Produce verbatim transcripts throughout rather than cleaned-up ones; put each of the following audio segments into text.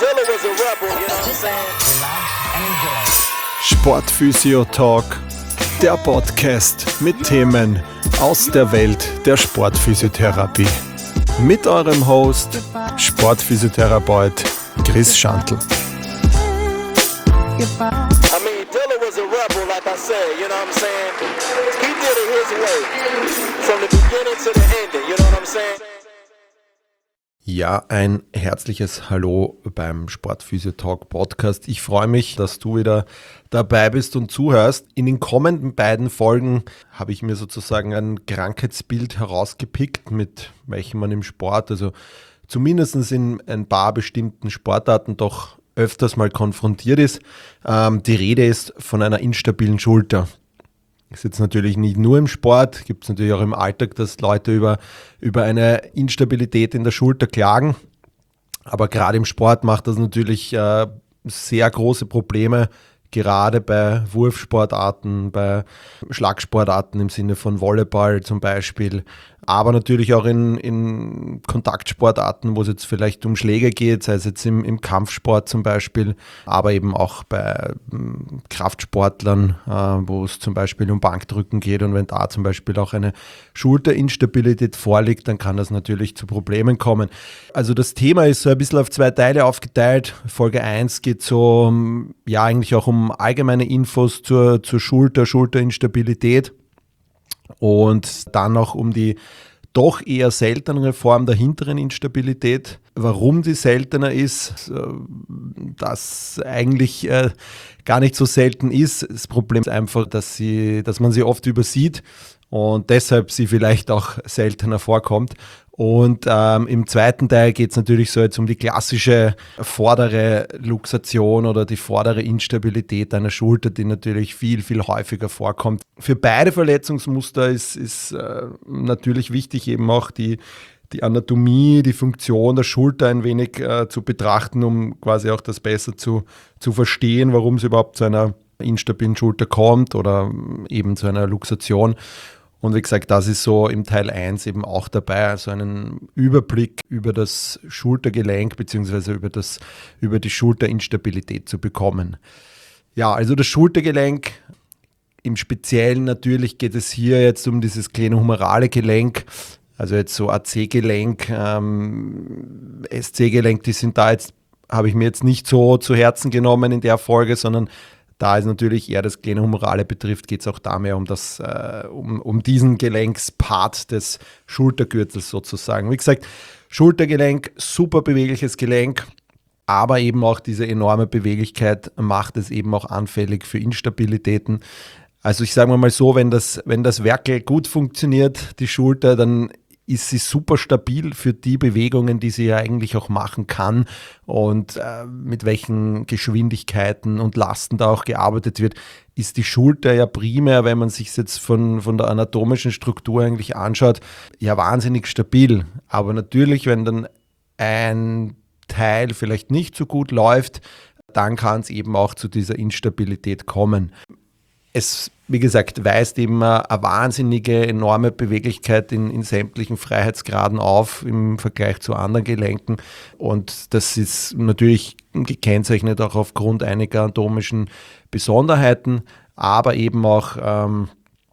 Dilla was a rebel, you know what I'm saying? Sportphysio Talk, der Podcast mit Themen aus der Welt der Sportphysiotherapie. Mit eurem Host, Sportphysiotherapeut Chris Schantl. I mean, Dilla was a rebel, like I said, you know what I'm saying? He did it his way, from the beginning to the ending, you know what I'm saying? Ja, ein herzliches Hallo beim Sportphysio Talk Podcast. Ich freue mich, dass du wieder dabei bist und zuhörst. In den kommenden beiden Folgen habe ich mir sozusagen ein Krankheitsbild herausgepickt, mit welchem man im Sport, also zumindest in ein paar bestimmten Sportarten doch öfters mal konfrontiert ist. Ähm, die Rede ist von einer instabilen Schulter. Ist jetzt natürlich nicht nur im Sport, gibt es natürlich auch im Alltag, dass Leute über, über eine Instabilität in der Schulter klagen. Aber gerade im Sport macht das natürlich äh, sehr große Probleme, gerade bei Wurfsportarten, bei Schlagsportarten im Sinne von Volleyball zum Beispiel, aber natürlich auch in, in Kontaktsportarten, wo es jetzt vielleicht um Schläge geht, sei es jetzt im, im Kampfsport zum Beispiel, aber eben auch bei ähm, Kraftsportlern, äh, wo es zum Beispiel um Bankdrücken geht, und wenn da zum Beispiel auch eine Schulterinstabilität vorliegt, dann kann das natürlich zu Problemen kommen. Also das Thema ist so ein bisschen auf zwei Teile aufgeteilt. Folge eins geht so, um, ja eigentlich auch um allgemeine Infos zur, zur Schulter, Schulterinstabilität. Und dann noch um die doch eher seltenere Form der hinteren Instabilität. Warum die seltener ist, das eigentlich äh, gar nicht so selten ist. Das Problem ist einfach, dass, sie, dass man sie oft übersieht und deshalb sie vielleicht auch seltener vorkommt. Und ähm, im zweiten Teil geht es natürlich so jetzt um die klassische vordere Luxation oder die vordere Instabilität einer Schulter, die natürlich viel, viel häufiger vorkommt. Für beide Verletzungsmuster ist, ist äh, natürlich wichtig, eben auch die, die Anatomie, die Funktion der Schulter ein wenig äh, zu betrachten, um quasi auch das besser zu, zu verstehen, warum es überhaupt zu einer instabilen Schulter kommt oder eben zu einer Luxation. Und wie gesagt, das ist so im Teil eins eben auch dabei, also einen Überblick über das Schultergelenk bzw. über, das, über die Schulterinstabilität zu bekommen. Ja, also das Schultergelenk, im Speziellen natürlich geht es hier jetzt um dieses glenohumerale Gelenk, also jetzt so A C-Gelenk, ähm, S C-Gelenk, die sind da jetzt, habe ich mir jetzt nicht so zu Herzen genommen in der Folge, sondern da es natürlich eher das glenohumerale betrifft, geht es auch da mehr um, das, äh, um, um diesen Gelenkspart des Schultergürtels sozusagen. Wie gesagt, Schultergelenk, super bewegliches Gelenk, aber eben auch diese enorme Beweglichkeit macht es eben auch anfällig für Instabilitäten. Also ich sage mal so, wenn das, wenn das Werkel gut funktioniert, die Schulter, dann ist sie super stabil für die Bewegungen, die sie ja eigentlich auch machen kann, und äh, mit welchen Geschwindigkeiten und Lasten da auch gearbeitet wird, ist die Schulter ja primär, wenn man sich es jetzt von, von der anatomischen Struktur eigentlich anschaut, ja wahnsinnig stabil. Aber natürlich, wenn dann ein Teil vielleicht nicht so gut läuft, dann kann es eben auch zu dieser Instabilität kommen. Es, wie gesagt, weist eben eine wahnsinnige, enorme Beweglichkeit in, in sämtlichen Freiheitsgraden auf im Vergleich zu anderen Gelenken. Und das ist natürlich gekennzeichnet auch aufgrund einiger anatomischen Besonderheiten, aber eben auch ähm,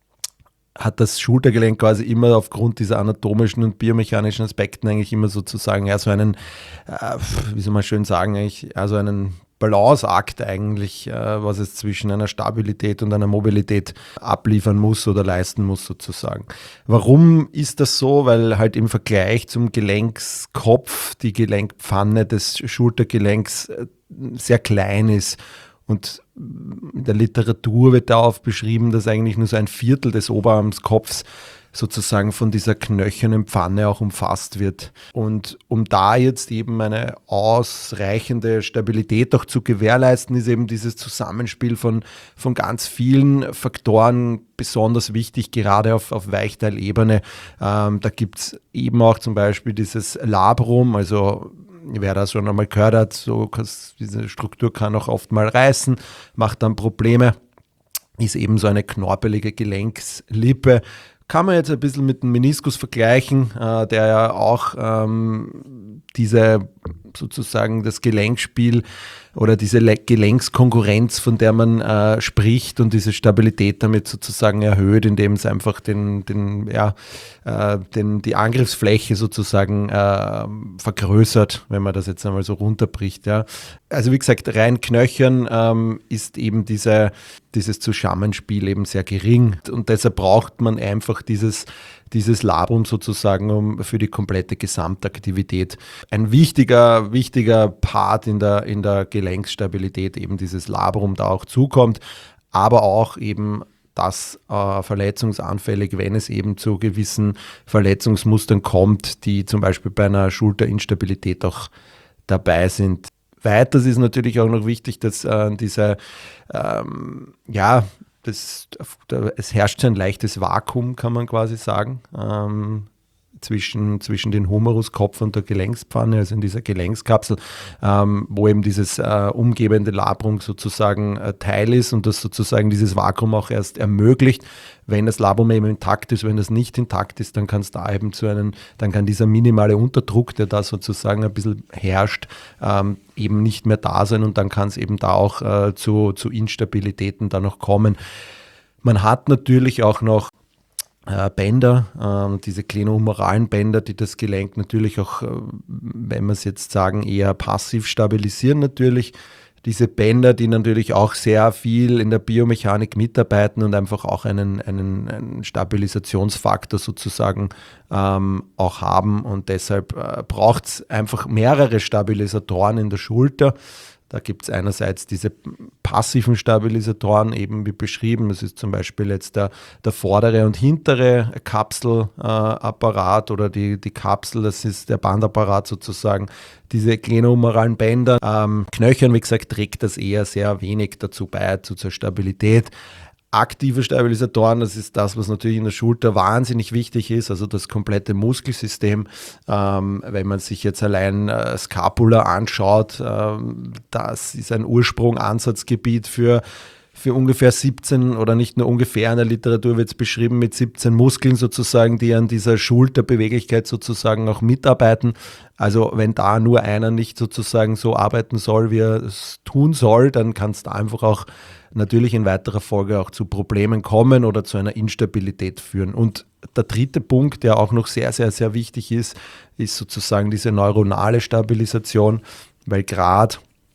hat das Schultergelenk quasi immer aufgrund dieser anatomischen und biomechanischen Aspekten eigentlich immer sozusagen ja so einen, äh, wie soll man schön sagen, eigentlich, also einen Balanceakt eigentlich, äh, was es zwischen einer Stabilität und einer Mobilität abliefern muss oder leisten muss sozusagen. Warum ist das so? Weil halt im Vergleich zum Gelenkskopf die Gelenkpfanne des Schultergelenks äh, sehr klein ist. Und in der Literatur wird darauf beschrieben, dass eigentlich nur so ein Viertel des Oberarmskopfs sozusagen von dieser knöchernen Pfanne auch umfasst wird. Und um da jetzt eben eine ausreichende Stabilität auch zu gewährleisten, ist eben dieses Zusammenspiel von, von ganz vielen Faktoren besonders wichtig, gerade auf, auf Weichteilebene. Ähm, da gibt es eben auch zum Beispiel dieses Labrum, also wer das schon einmal gehört hat, so, diese Struktur kann auch oft mal reißen, macht dann Probleme, ist eben so eine knorpelige Gelenkslippe. Kann man jetzt ein bisschen mit dem Meniskus vergleichen, äh, der ja auch ähm, diese sozusagen das Gelenkspiel oder diese Le- Gelenkskonkurrenz, von der man äh, spricht und diese Stabilität damit sozusagen erhöht, indem es einfach den, den, ja, äh, den, die Angriffsfläche sozusagen äh, vergrößert, wenn man das jetzt einmal so runterbricht. Ja. Also wie gesagt, rein knöchern ähm, ist eben diese, dieses Zusammenspiel eben sehr gering und deshalb braucht man einfach dieses dieses Labrum sozusagen um, für die komplette Gesamtaktivität. Ein wichtiger, wichtiger Part in der, in der Gelenksstabilität, eben dieses Labrum da auch zukommt, aber auch eben das äh, verletzungsanfällig, wenn es eben zu gewissen Verletzungsmustern kommt, die zum Beispiel bei einer Schulterinstabilität auch dabei sind. Weiters ist natürlich auch noch wichtig, dass äh, diese, ähm, ja, Das, es herrscht ein leichtes Vakuum, kann man quasi sagen, ähm, zwischen, zwischen den Humeruskopf und der Gelenkspfanne, also in dieser Gelenkskapsel, ähm, wo eben dieses äh, umgebende Labrum sozusagen äh, Teil ist und das sozusagen dieses Vakuum auch erst ermöglicht. Wenn das Labrum eben intakt ist, wenn das nicht intakt ist, dann kann es da eben zu einem, dann kann dieser minimale Unterdruck, der da sozusagen ein bisschen herrscht, ähm, eben nicht mehr da sein und dann kann es eben da auch äh, zu, zu Instabilitäten da noch kommen. Man hat natürlich auch noch äh, Bänder, äh, diese glenohumeralen Bänder, die das Gelenk natürlich auch, äh, wenn wir es jetzt sagen, eher passiv stabilisieren natürlich. Diese Bänder, die natürlich auch sehr viel in der Biomechanik mitarbeiten und einfach auch einen, einen, einen Stabilisationsfaktor sozusagen ähm, auch haben. Und deshalb äh, braucht es einfach mehrere Stabilisatoren in der Schulter. Da gibt es einerseits diese passiven Stabilisatoren, eben wie beschrieben. Das ist zum Beispiel jetzt der, der vordere und hintere Kapselapparat äh, oder die, die Kapsel, das ist der Bandapparat sozusagen. Diese glenohumeralen Bänder. Ähm, Knöchern, wie gesagt, trägt das eher sehr wenig dazu bei, zu zur Stabilität. Aktive Stabilisatoren, das ist das, was natürlich in der Schulter wahnsinnig wichtig ist, also das komplette Muskelsystem. Ähm, wenn man sich jetzt allein äh, Scapula anschaut, ähm, das ist ein Ursprung-Ansatzgebiet für, für ungefähr siebzehn oder nicht nur ungefähr, in der Literatur wird es beschrieben mit siebzehn Muskeln sozusagen, die an dieser Schulterbeweglichkeit sozusagen auch mitarbeiten. Also wenn da nur einer nicht sozusagen so arbeiten soll, wie er es tun soll, dann kann es da einfach auch natürlich in weiterer Folge auch zu Problemen kommen oder zu einer Instabilität führen. Und der dritte Punkt, der auch noch sehr, sehr, sehr wichtig ist, ist sozusagen diese neuronale Stabilisation, weil gerade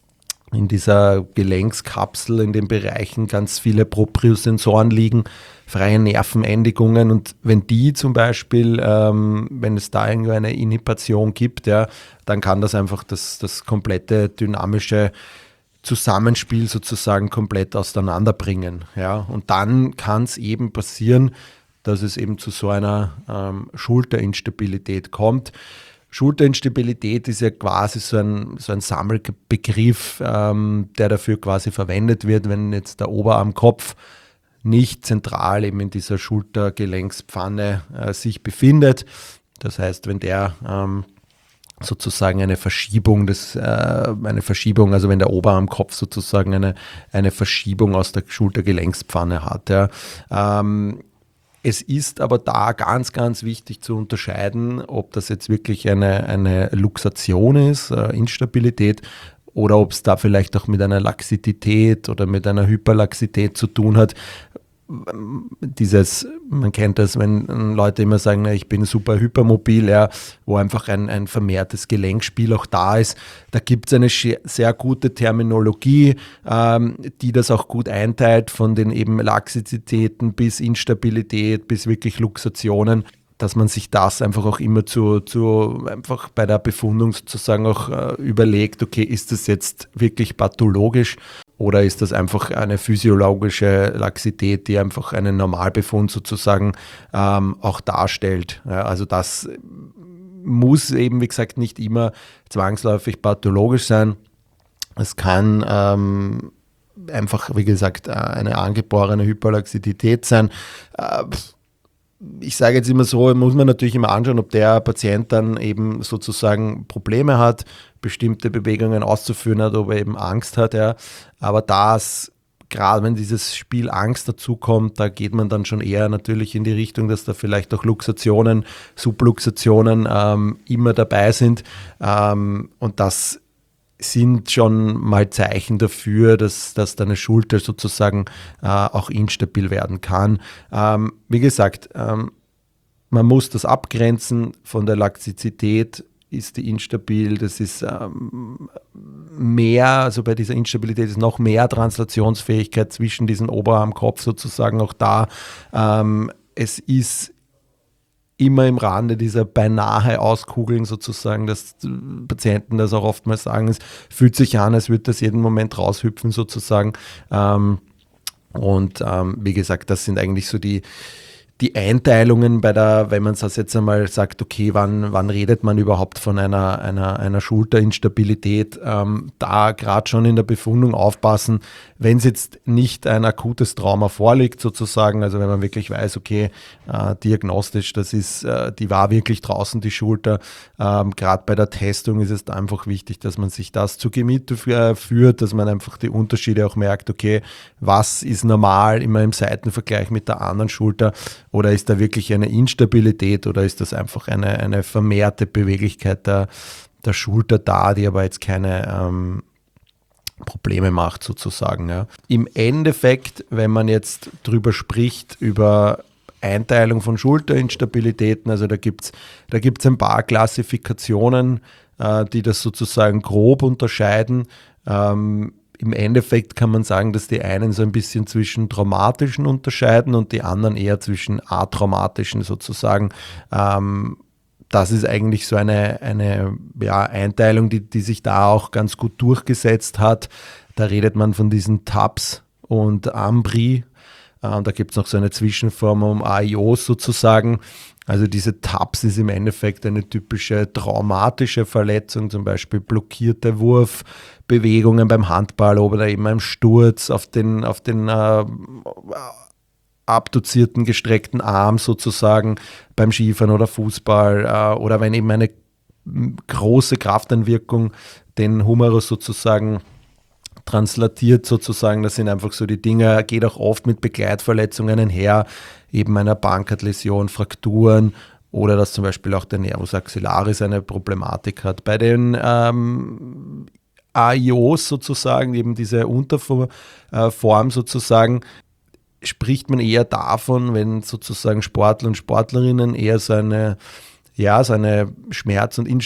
in dieser Gelenkskapsel, in den Bereichen ganz viele Propriosensoren liegen, freie Nervenendigungen und wenn die zum Beispiel, ähm, wenn es da irgendwie eine Inhibition gibt, ja, dann kann das einfach das, das komplette dynamische Zusammenspiel sozusagen komplett auseinanderbringen. Ja. Und dann kann es eben passieren, dass es eben zu so einer ähm, Schulterinstabilität kommt. Schulterinstabilität ist ja quasi so ein, so ein Sammelbegriff, ähm, der dafür quasi verwendet wird, wenn jetzt der Oberarmkopf nicht zentral eben in dieser Schultergelenkspfanne äh, sich befindet. Das heißt, wenn der ähm, sozusagen eine Verschiebung des, äh, eine Verschiebung, also wenn der Oberarmkopf sozusagen eine, eine Verschiebung aus der Schultergelenkspfanne hat. Ja. Ähm, es ist aber da ganz, ganz wichtig zu unterscheiden, ob das jetzt wirklich eine, eine Luxation ist, äh, Instabilität, oder ob es da vielleicht auch mit einer Laxität oder mit einer Hyperlaxität zu tun hat. Dieses, man kennt das, wenn Leute immer sagen, na, ich bin super hypermobil, ja, wo einfach ein, ein vermehrtes Gelenkspiel auch da ist. Da gibt es eine sehr gute Terminologie, ähm, die das auch gut einteilt, von den eben Laxizitäten bis Instabilität, bis wirklich Luxationen, dass man sich das einfach auch immer zu, zu einfach bei der Befundung sozusagen auch äh, überlegt, okay, ist das jetzt wirklich pathologisch? Oder ist das einfach eine physiologische Laxität, die einfach einen Normalbefund sozusagen ähm, auch darstellt? Ja, also das muss eben, wie gesagt, nicht immer zwangsläufig pathologisch sein. Es kann ähm, einfach, wie gesagt, eine angeborene Hyperlaxität sein. Äh, Ich sage jetzt immer so, muss man natürlich immer anschauen, ob der Patient dann eben sozusagen Probleme hat, bestimmte Bewegungen auszuführen hat, ob er eben Angst hat. Ja. Aber das gerade wenn dieses Spiel Angst dazukommt, da geht man dann schon eher natürlich in die Richtung, dass da vielleicht auch Luxationen, Subluxationen ähm, immer dabei sind. Ähm, und das sind schon mal Zeichen dafür, dass, dass deine Schulter sozusagen äh, auch instabil werden kann. Ähm, wie gesagt, ähm, man muss das abgrenzen von der Laxizität. Ist die instabil, das ist ähm, mehr, also bei dieser Instabilität ist noch mehr Translationsfähigkeit zwischen diesem Oberarm-Kopf sozusagen auch da. Ähm, es ist immer im Rande dieser beinahe Auskugeln sozusagen, dass Patienten das auch oftmals sagen, es fühlt sich an, als würde das jeden Moment raushüpfen sozusagen. Ähm, und ähm, wie gesagt, das sind eigentlich so die Die Einteilungen bei der, wenn man das jetzt einmal sagt, okay, wann, wann redet man überhaupt von einer, einer, einer Schulterinstabilität, ähm, da gerade schon in der Befundung aufpassen, wenn es jetzt nicht ein akutes Trauma vorliegt sozusagen, also wenn man wirklich weiß, okay, äh, diagnostisch, das ist, äh, die war wirklich draußen, die Schulter, ähm, gerade bei der Testung ist es einfach wichtig, dass man sich das zu Gemüte führt, dass man einfach die Unterschiede auch merkt, okay, was ist normal immer im Seitenvergleich mit der anderen Schulter. Oder ist da wirklich eine Instabilität oder ist das einfach eine, eine vermehrte Beweglichkeit der, der Schulter da, die aber jetzt keine ähm, Probleme macht sozusagen. Ja. Im Endeffekt, wenn man jetzt drüber spricht, über Einteilung von Schulterinstabilitäten, also da gibt es da gibt's ein paar Klassifikationen, äh, die das sozusagen grob unterscheiden. Ähm, Im Endeffekt kann man sagen, dass die einen so ein bisschen zwischen traumatischen unterscheiden und die anderen eher zwischen atraumatischen sozusagen. Ähm, das ist eigentlich so eine, eine ja, Einteilung, die, die sich da auch ganz gut durchgesetzt hat. Da redet man von diesen T A P S und Ambri. Äh, da gibt es noch so eine Zwischenform um A I Os sozusagen. Also diese T A P S ist im Endeffekt eine typische traumatische Verletzung, zum Beispiel blockierte Wurfbewegungen beim Handball oder eben ein Sturz auf den, auf den äh, abduzierten, gestreckten Arm sozusagen beim Skifahren oder Fußball äh, oder wenn eben eine große Krafteinwirkung den Humerus sozusagen translatiert sozusagen, das sind einfach so die Dinge, geht auch oft mit Begleitverletzungen einher, eben einer Bankardläsion, Frakturen oder dass zum Beispiel auch der Nervus axillaris eine Problematik hat. Bei den ähm, A I Os sozusagen, eben diese Unterform sozusagen, spricht man eher davon, wenn sozusagen Sportler und Sportlerinnen eher so eine ja, so eine Schmerz- und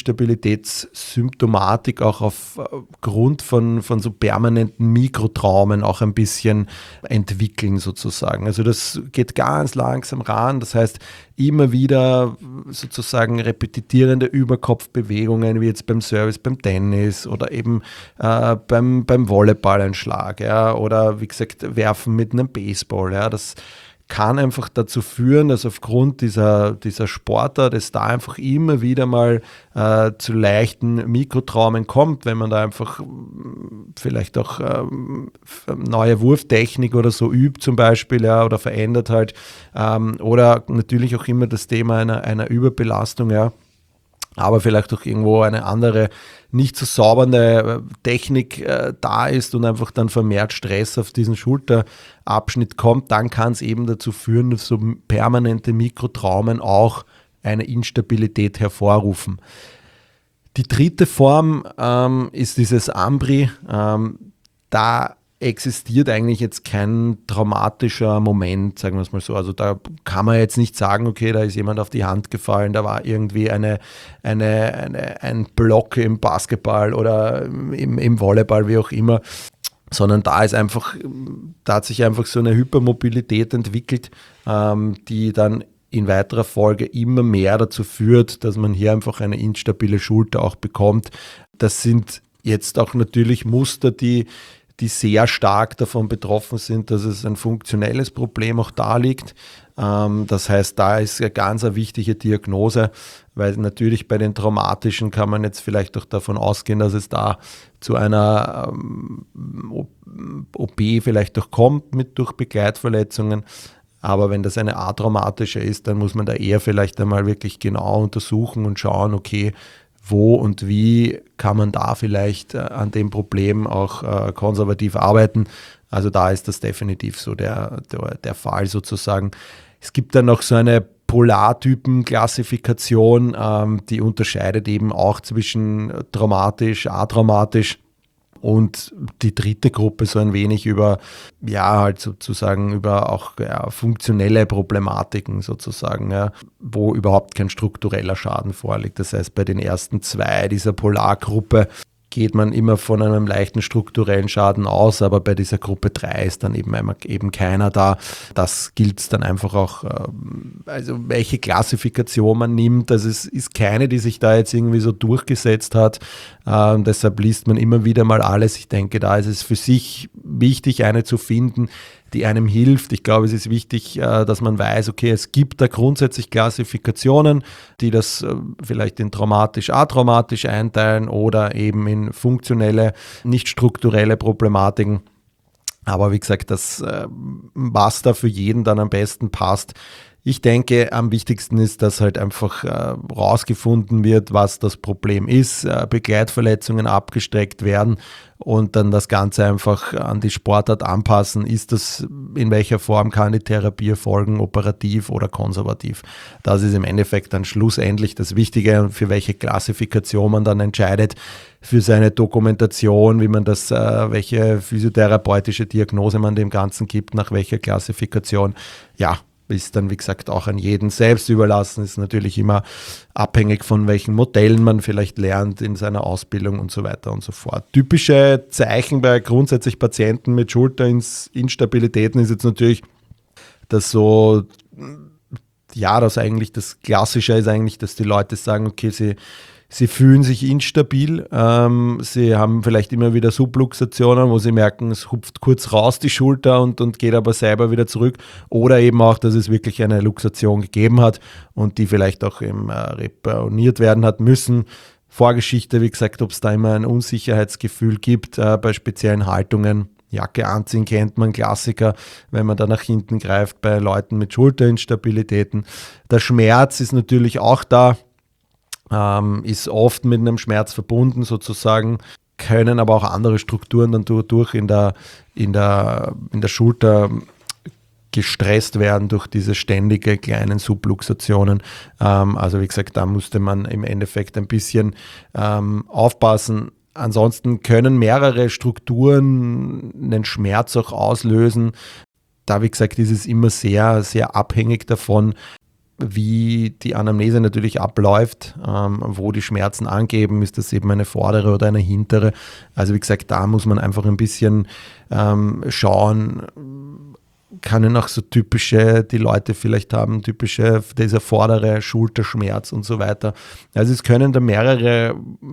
Instabilitätssymptomatik auch aufgrund von, von so permanenten Mikrotraumen auch ein bisschen entwickeln sozusagen. Also das geht ganz langsam ran, das heißt immer wieder sozusagen repetierende Überkopfbewegungen, wie jetzt beim Service, beim Tennis oder eben äh, beim, beim Volleyballeinschlag, ja, oder wie gesagt Werfen mit einem Baseball, ja, das kann einfach dazu führen, dass aufgrund dieser, dieser Sportart es da einfach immer wieder mal äh, zu leichten Mikrotraumen kommt, wenn man da einfach vielleicht auch ähm, neue Wurftechnik oder so übt zum Beispiel, ja, oder verändert halt. Ähm, oder natürlich auch immer das Thema einer, einer Überbelastung, ja. Aber vielleicht auch irgendwo eine andere, nicht so saubere Technik äh, da ist und einfach dann vermehrt Stress auf diesen Schulterabschnitt kommt, dann kann es eben dazu führen, dass so permanente Mikrotraumen auch eine Instabilität hervorrufen. Die dritte Form ähm, ist dieses Ambri. Ähm, da existiert eigentlich jetzt kein traumatischer Moment, sagen wir es mal so. Also da kann man jetzt nicht sagen, okay, da ist jemand auf die Hand gefallen, da war irgendwie eine, eine, eine, ein Block im Basketball oder im, im Volleyball, wie auch immer, sondern da ist einfach, da hat sich einfach so eine Hypermobilität entwickelt, ähm, die dann in weiterer Folge immer mehr dazu führt, dass man hier einfach eine instabile Schulter auch bekommt. Das sind jetzt auch natürlich Muster, die die sehr stark davon betroffen sind, dass es ein funktionelles Problem auch da liegt. Das heißt, da ist eine ganz eine wichtige Diagnose, weil natürlich bei den traumatischen kann man jetzt vielleicht auch davon ausgehen, dass es da zu einer O P vielleicht auch kommt mit durch Begleitverletzungen. Aber wenn das eine atraumatische ist, dann muss man da eher vielleicht einmal wirklich genau untersuchen und schauen, okay, wo und wie kann man da vielleicht äh, an dem Problem auch äh, konservativ arbeiten. Also da ist das definitiv so der, der, der Fall sozusagen. Es gibt dann noch so eine Polartypen-Klassifikation, ähm, die unterscheidet eben auch zwischen traumatisch, atraumatisch. Und die dritte Gruppe so ein wenig über, ja, halt sozusagen über auch ja, funktionelle Problematiken sozusagen, ja, wo überhaupt kein struktureller Schaden vorliegt. Das heißt, bei den ersten zwei dieser Polargruppe geht man immer von einem leichten strukturellen Schaden aus, aber bei dieser Gruppe drei ist dann eben, eben keiner da. Das gilt dann einfach auch, also welche Klassifikation man nimmt, also es ist keine, die sich da jetzt irgendwie so durchgesetzt hat, äh, deshalb liest man immer wieder mal alles. Ich denke, da ist es für sich wichtig, eine zu finden, die einem hilft. Ich glaube, es ist wichtig, dass man weiß, okay, es gibt da grundsätzlich Klassifikationen, die das vielleicht in traumatisch, atraumatisch einteilen oder eben in funktionelle, nicht strukturelle Problematiken. Aber wie gesagt, das, was da für jeden dann am besten passt. Ich denke, am wichtigsten ist, dass halt einfach äh, rausgefunden wird, was das Problem ist, äh, Begleitverletzungen abgestreckt werden und dann das Ganze einfach an die Sportart anpassen. Ist das, in welcher Form kann die Therapie erfolgen, operativ oder konservativ? Das ist im Endeffekt dann schlussendlich das Wichtige, für welche Klassifikation man dann entscheidet, für seine Dokumentation, wie man das, äh, welche physiotherapeutische Diagnose man dem Ganzen gibt, nach welcher Klassifikation, ja, ist dann, wie gesagt, auch an jeden selbst überlassen, ist natürlich immer abhängig von welchen Modellen man vielleicht lernt in seiner Ausbildung und so weiter und so fort. Typische Zeichen bei grundsätzlich Patienten mit Schulterinstabilitäten ist jetzt natürlich, dass so, ja, das eigentlich das Klassische ist eigentlich, dass die Leute sagen, okay, sie Sie fühlen sich instabil, ähm, sie haben vielleicht immer wieder Subluxationen, wo sie merken, es hupft kurz raus die Schulter und, und geht aber selber wieder zurück. Oder eben auch, dass es wirklich eine Luxation gegeben hat und die vielleicht auch eben, äh, repariert werden hat müssen. Vorgeschichte, wie gesagt, ob es da immer ein Unsicherheitsgefühl gibt äh, bei speziellen Haltungen. Jacke anziehen kennt man, Klassiker, wenn man da nach hinten greift bei Leuten mit Schulterinstabilitäten. Der Schmerz ist natürlich auch da. Ähm, ist oft mit einem Schmerz verbunden sozusagen, können aber auch andere Strukturen dann durch in der, in der, in der Schulter gestresst werden durch diese ständige kleinen Subluxationen. Ähm, also wie gesagt, da musste man im Endeffekt ein bisschen ähm, aufpassen. Ansonsten können mehrere Strukturen einen Schmerz auch auslösen. Da, wie gesagt, ist es immer sehr, sehr abhängig davon, wie die Anamnese natürlich abläuft, ähm, wo die Schmerzen angeben, ist das eben eine vordere oder eine hintere. Also wie gesagt, da muss man einfach ein bisschen ähm, schauen, können auch so typische, die Leute vielleicht haben, typische, dieser vordere Schulterschmerz und so weiter. Also es können da mehrere,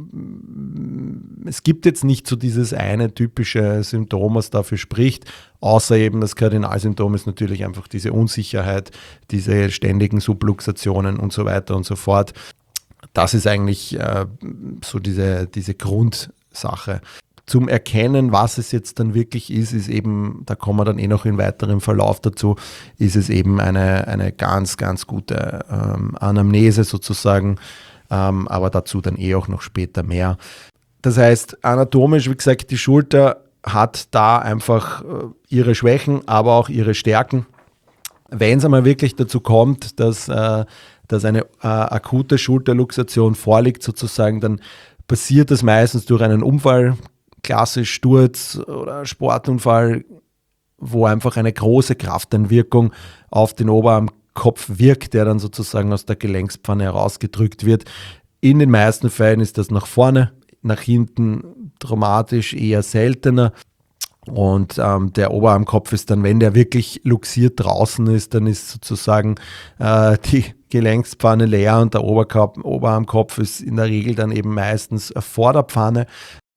es gibt jetzt nicht so dieses eine typische Symptom, was dafür spricht, außer eben das Kardinalsymptom ist natürlich einfach diese Unsicherheit, diese ständigen Subluxationen und so weiter und so fort. Das ist eigentlich äh, so diese, diese Grundsache. Zum Erkennen, was es jetzt dann wirklich ist, ist eben, da kommen wir dann eh noch in weiterem Verlauf dazu, ist es eben eine, eine ganz, ganz gute ähm, Anamnese sozusagen, ähm, aber dazu dann eh auch noch später mehr. Das heißt, anatomisch, wie gesagt, die Schulter hat da einfach äh, ihre Schwächen, aber auch ihre Stärken. Wenn es einmal wirklich dazu kommt, dass, äh, dass eine äh, akute Schulterluxation vorliegt sozusagen, dann passiert das meistens durch einen Unfall, klassisch Sturz oder Sportunfall, wo einfach eine große Krafteinwirkung auf den Oberarmkopf wirkt, der dann sozusagen aus der Gelenkspfanne herausgedrückt wird. In den meisten Fällen ist das nach vorne, nach hinten traumatisch eher seltener. Und ähm, der Oberarmkopf ist dann, wenn der wirklich luxiert draußen ist, dann ist sozusagen äh, die Gelenkspfanne leer und der Oberkopf, Oberarmkopf ist in der Regel dann eben meistens vor der Pfanne.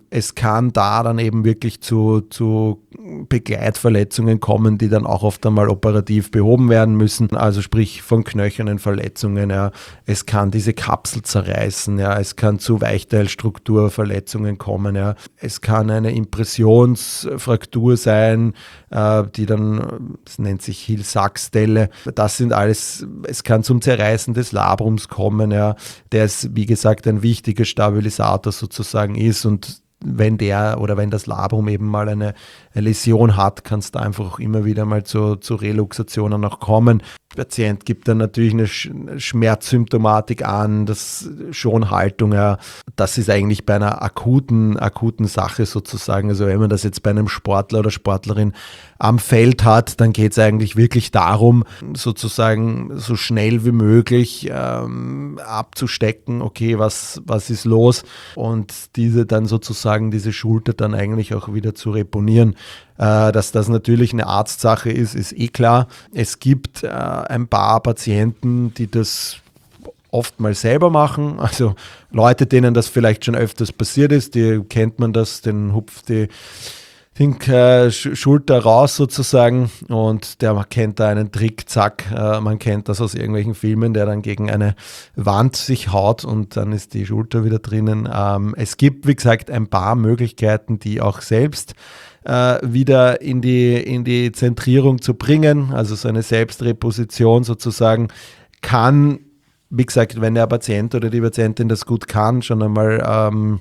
es kann da dann eben wirklich zu, zu Begleitverletzungen kommen, die dann auch oft einmal operativ behoben werden müssen. Also sprich von knöchernen Verletzungen. Ja. Es kann diese Kapsel zerreißen. Ja. Es kann zu Weichteilstrukturverletzungen kommen. Ja. Es kann eine Impressionsfraktur sein, äh, die dann, das nennt sich Hill-Sachs-Delle. Das sind alles, es kann zum Zerreißen des Labrums kommen. Ja. Der ist, wie gesagt, ein wichtiger Stabilisator sozusagen ist, und wenn der oder wenn das Labrum eben mal eine, eine Läsion hat, kann es da einfach auch immer wieder mal zu, zu Reluxationen auch kommen. Der Patient gibt dann natürlich eine Schmerzsymptomatik an, das Schonhaltung, ja, das ist eigentlich bei einer akuten, akuten Sache sozusagen. Also wenn man das jetzt bei einem Sportler oder Sportlerin am Feld hat, dann geht es eigentlich wirklich darum, sozusagen so schnell wie möglich ähm, abzustecken, okay, was, was ist los, und diese dann sozusagen, diese Schulter dann eigentlich auch wieder zu reponieren. Äh, dass das natürlich eine Arztsache ist, ist eh klar. Es gibt äh, ein paar Patienten, die das oft mal selber machen, also Leute, denen das vielleicht schon öfters passiert ist, die kennt man das, den hupft die Think, äh, Schulter raus sozusagen, und der kennt da einen Trick, zack, äh, man kennt das aus irgendwelchen Filmen, der dann gegen eine Wand sich haut und dann ist die Schulter wieder drinnen. Ähm, es gibt, wie gesagt, ein paar Möglichkeiten, die auch selbst äh, wieder in die, in die Zentrierung zu bringen, also so eine Selbstreposition sozusagen, kann, wie gesagt, wenn der Patient oder die Patientin das gut kann, schon einmal ähm,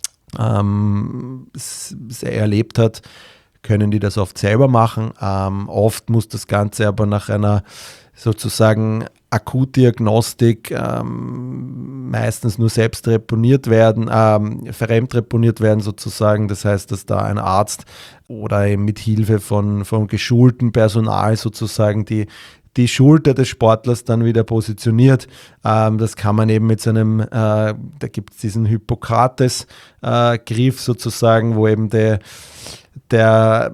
ähm, sehr erlebt hat, können die das oft selber machen. Ähm, oft muss das Ganze aber nach einer sozusagen Akutdiagnostik ähm, meistens nur selbst reponiert werden, ähm, fremdreponiert werden sozusagen. Das heißt, dass da ein Arzt oder eben mit Hilfe von, von geschultem Personal sozusagen die die Schulter des Sportlers dann wieder positioniert. Ähm, das kann man eben mit so einem, äh, da gibt es diesen Hippokrates-Griff äh, sozusagen, wo eben der, der,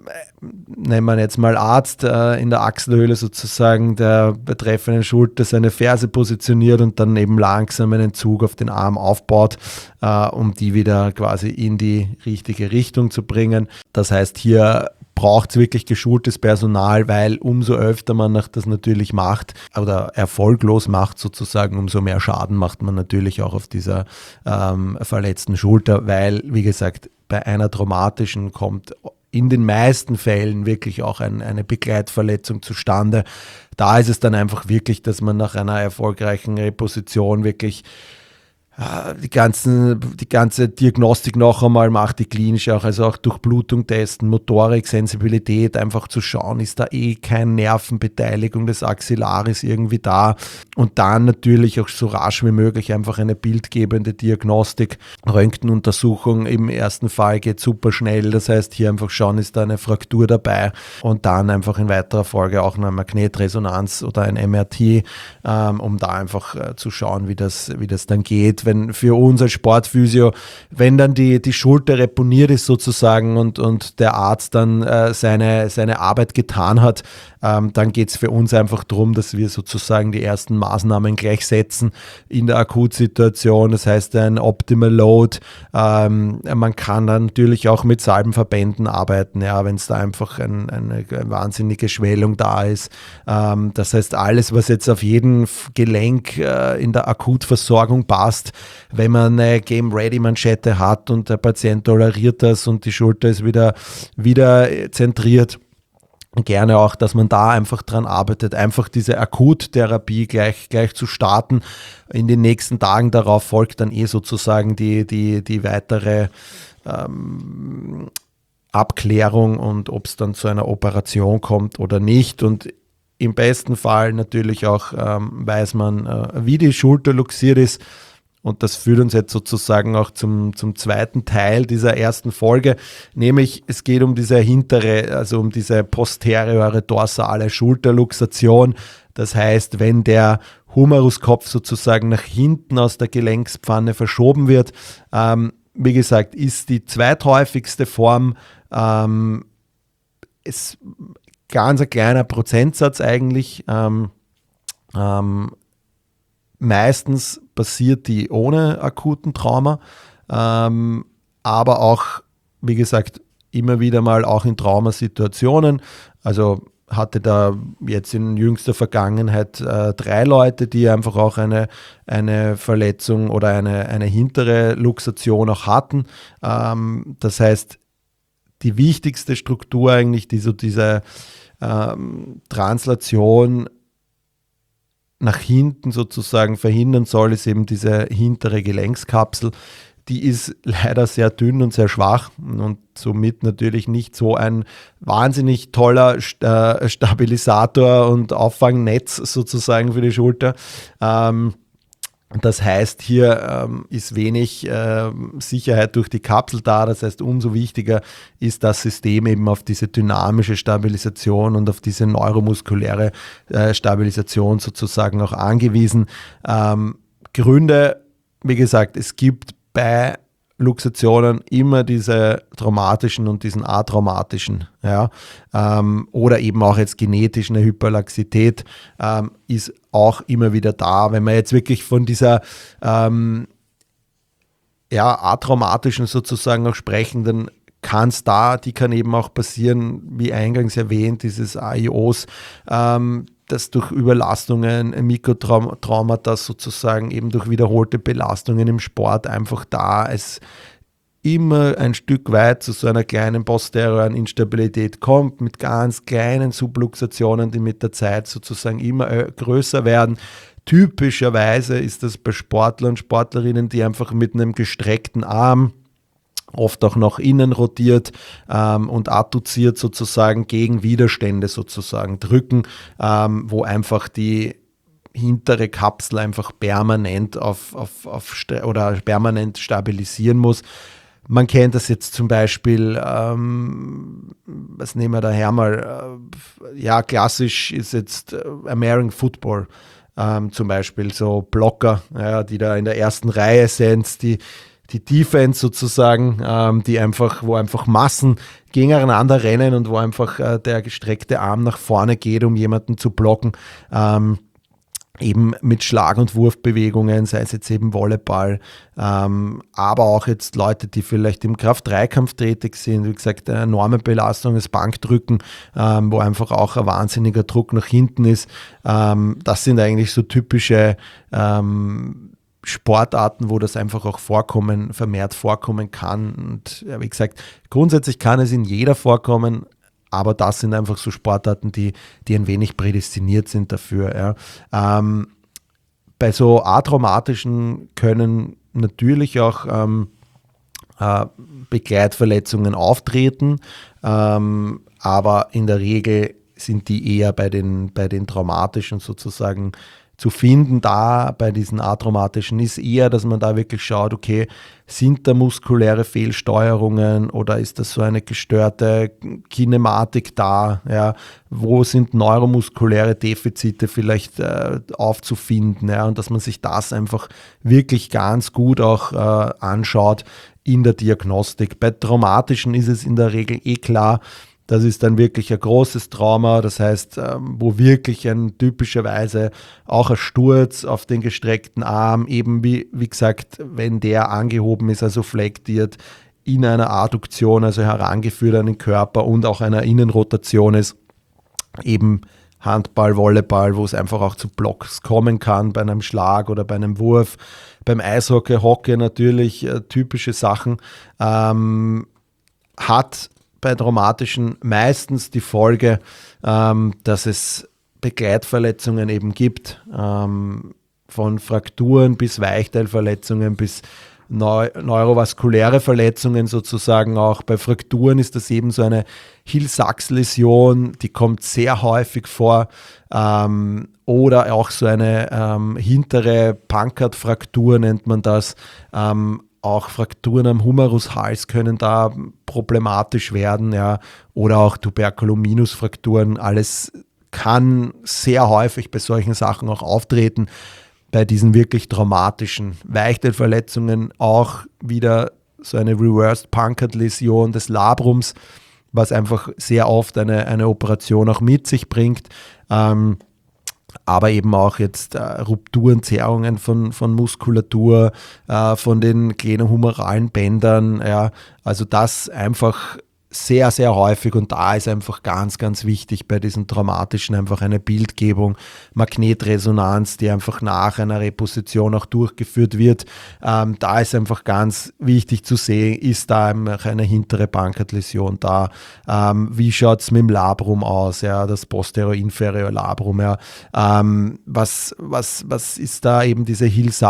nennen wir jetzt mal Arzt äh, in der Achselhöhle sozusagen der betreffenden Schulter seine Ferse positioniert und dann eben langsam einen Zug auf den Arm aufbaut, äh, um die wieder quasi in die richtige Richtung zu bringen. Das heißt, hier braucht es wirklich geschultes Personal, weil umso öfter man das natürlich macht oder erfolglos macht sozusagen, umso mehr Schaden macht man natürlich auch auf dieser ähm, verletzten Schulter, weil, wie gesagt, bei einer traumatischen kommt in den meisten Fällen wirklich auch ein, eine Begleitverletzung zustande. Da ist es dann einfach wirklich, dass man nach einer erfolgreichen Reposition wirklich die, ganzen, die ganze Diagnostik noch einmal macht, die klinische auch, also auch Durchblutung testen, Motorik, Sensibilität, einfach zu schauen, ist da eh keine Nervenbeteiligung des Axillaris irgendwie da, und dann natürlich auch so rasch wie möglich einfach eine bildgebende Diagnostik, Röntgenuntersuchung im ersten Fall geht super schnell, das heißt hier einfach schauen, ist da eine Fraktur dabei, und dann einfach in weiterer Folge auch eine Magnetresonanz oder ein M R T, ähm, um da einfach äh, zu schauen, wie das, wie das dann geht. Wenn für uns als Sportphysio, wenn dann die, die Schulter reponiert ist sozusagen und, und der Arzt dann äh, seine, seine Arbeit getan hat, ähm, dann geht es für uns einfach darum, dass wir sozusagen die ersten Maßnahmen gleich setzen in der Akutsituation. Das heißt ein Optimal Load. Ähm, man kann dann natürlich auch mit Salbenverbänden arbeiten, ja, wenn es da einfach ein, eine, eine wahnsinnige Schwellung da ist. Ähm, das heißt, alles, was jetzt auf jeden Gelenk äh, in der Akutversorgung passt, wenn man eine Game-Ready-Manschette hat und der Patient toleriert das und die Schulter ist wieder, wieder zentriert, gerne auch, dass man da einfach dran arbeitet, einfach diese Akuttherapie gleich, gleich zu starten. In den nächsten Tagen darauf folgt dann eh sozusagen die, die, die weitere ähm, Abklärung und ob es dann zu einer Operation kommt oder nicht. Und im besten Fall natürlich auch ähm, weiß man, äh, wie die Schulter luxiert ist. Und das führt uns jetzt sozusagen auch zum, zum zweiten Teil dieser ersten Folge, nämlich es geht um diese hintere, also um diese posteriore dorsale Schulterluxation. Das heißt, wenn der Humeruskopf sozusagen nach hinten aus der Gelenkspfanne verschoben wird, ähm, wie gesagt, ist die zweithäufigste Form, ähm, ist ganz ein kleiner Prozentsatz eigentlich, ähm, ähm, meistens passiert die ohne akuten Trauma. Ähm, aber auch, wie gesagt, immer wieder mal auch in Traumasituationen. Also hatte da jetzt in jüngster Vergangenheit äh, drei Leute, die einfach auch eine, eine Verletzung oder eine, eine hintere Luxation auch hatten. Ähm, das heißt, die wichtigste Struktur eigentlich, die so diese ähm, Translation nach hinten sozusagen verhindern soll, ist eben diese hintere Gelenkskapsel. Die ist leider sehr dünn und sehr schwach und somit natürlich nicht so ein wahnsinnig toller äh, Stabilisator und Auffangnetz sozusagen für die Schulter. Ähm, Das heißt, hier ähm, ist wenig äh, Sicherheit durch die Kapsel da. Das heißt, umso wichtiger ist das System eben auf diese dynamische Stabilisation und auf diese neuromuskuläre äh, Stabilisation sozusagen auch angewiesen. Ähm, Gründe, wie gesagt, es gibt bei Luxationen immer diese traumatischen und diesen atraumatischen, ja, ähm, oder eben auch jetzt genetisch eine Hyperlaxität ähm, ist auch immer wieder da. Wenn wir jetzt wirklich von dieser ähm, ja, atraumatischen sozusagen auch sprechen, dann kann es da, die kann eben auch passieren, wie eingangs erwähnt, dieses A I Os, ähm, dass durch Überlastungen, Mikrotraumata sozusagen eben durch wiederholte Belastungen im Sport einfach da es immer ein Stück weit zu so einer kleinen posterioren Instabilität kommt, mit ganz kleinen Subluxationen, die mit der Zeit sozusagen immer größer werden. Typischerweise ist das bei Sportlern und Sportlerinnen, die einfach mit einem gestreckten Arm oft auch nach innen rotiert ähm, und adduziert sozusagen gegen Widerstände sozusagen drücken, ähm, wo einfach die hintere Kapsel einfach permanent auf, auf, auf oder permanent stabilisieren muss. Man kennt das jetzt zum Beispiel, ähm, was nehmen wir daher mal, äh, ja klassisch ist jetzt äh, American Football ähm, zum Beispiel, so Blocker, ja, die da in der ersten Reihe sind, die die Defense sozusagen, ähm, die einfach, wo einfach Massen gegeneinander rennen und wo einfach äh, der gestreckte Arm nach vorne geht, um jemanden zu blocken, ähm, eben mit Schlag- und Wurfbewegungen, sei es jetzt eben Volleyball, ähm, aber auch jetzt Leute, die vielleicht im Kraft-Dreikampf tätig sind, wie gesagt, eine enorme Belastung, das Bankdrücken, ähm, wo einfach auch ein wahnsinniger Druck nach hinten ist. Ähm, das sind eigentlich so typische ähm, Sportarten, wo das einfach auch vorkommen, vermehrt vorkommen kann. Und ja, wie gesagt, grundsätzlich kann es in jeder vorkommen, aber das sind einfach so Sportarten, die, die ein wenig prädestiniert sind dafür. Ja. Ähm, bei so atraumatischen können natürlich auch ähm, äh, Begleitverletzungen auftreten, ähm, aber in der Regel sind die eher bei den, bei den traumatischen sozusagen zu finden. Da bei diesen atraumatischen ist eher, dass man da wirklich schaut, okay, sind da muskuläre Fehlsteuerungen oder ist das so eine gestörte Kinematik da? Ja? Wo sind neuromuskuläre Defizite vielleicht äh, aufzufinden? Ja? Und dass man sich das einfach wirklich ganz gut auch äh, anschaut in der Diagnostik. Bei traumatischen ist es in der Regel eh klar, das ist dann wirklich ein großes Trauma, das heißt, ähm, wo wirklich ein typischerweise auch ein Sturz auf den gestreckten Arm, eben wie, wie gesagt, wenn der angehoben ist, also flektiert, in einer Adduktion, also herangeführt an den Körper und auch einer Innenrotation ist, eben Handball, Volleyball, wo es einfach auch zu Blocks kommen kann bei einem Schlag oder bei einem Wurf. Beim Eishockey, Hockey natürlich äh, typische Sachen, ähm, hat bei traumatischen meistens die Folge, ähm, dass es Begleitverletzungen eben gibt, ähm, von Frakturen bis Weichteilverletzungen bis neu- neurovaskuläre Verletzungen sozusagen auch. Bei Frakturen ist das eben so eine Hill-Sachs-Läsion, die kommt sehr häufig vor, ähm, oder auch so eine ähm, hintere Pankert-Fraktur nennt man das, ähm, auch Frakturen am Humerushals können da problematisch werden, ja, oder auch Tuberculominus-Frakturen. Alles kann sehr häufig bei solchen Sachen auch auftreten. Bei diesen wirklich traumatischen Weichteilverletzungen auch wieder so eine Reversed Pankert-Läsion des Labrums, was einfach sehr oft eine, eine Operation auch mit sich bringt. Ähm, aber eben auch jetzt äh, Rupturen, Zerrungen von, von Muskulatur, äh, von den kleinen humoralen Bändern. Ja. Also das einfach sehr, sehr häufig, und da ist einfach ganz, ganz wichtig bei diesen traumatischen einfach eine Bildgebung, Magnetresonanz, die einfach nach einer Reposition auch durchgeführt wird. Ähm, da ist einfach ganz wichtig zu sehen, ist da einfach eine hintere Bankadläsion da? Ähm, wie schaut es mit dem Labrum aus, ja, das posterior-inferior Labrum, ja? Ähm, was, was, was ist da eben diese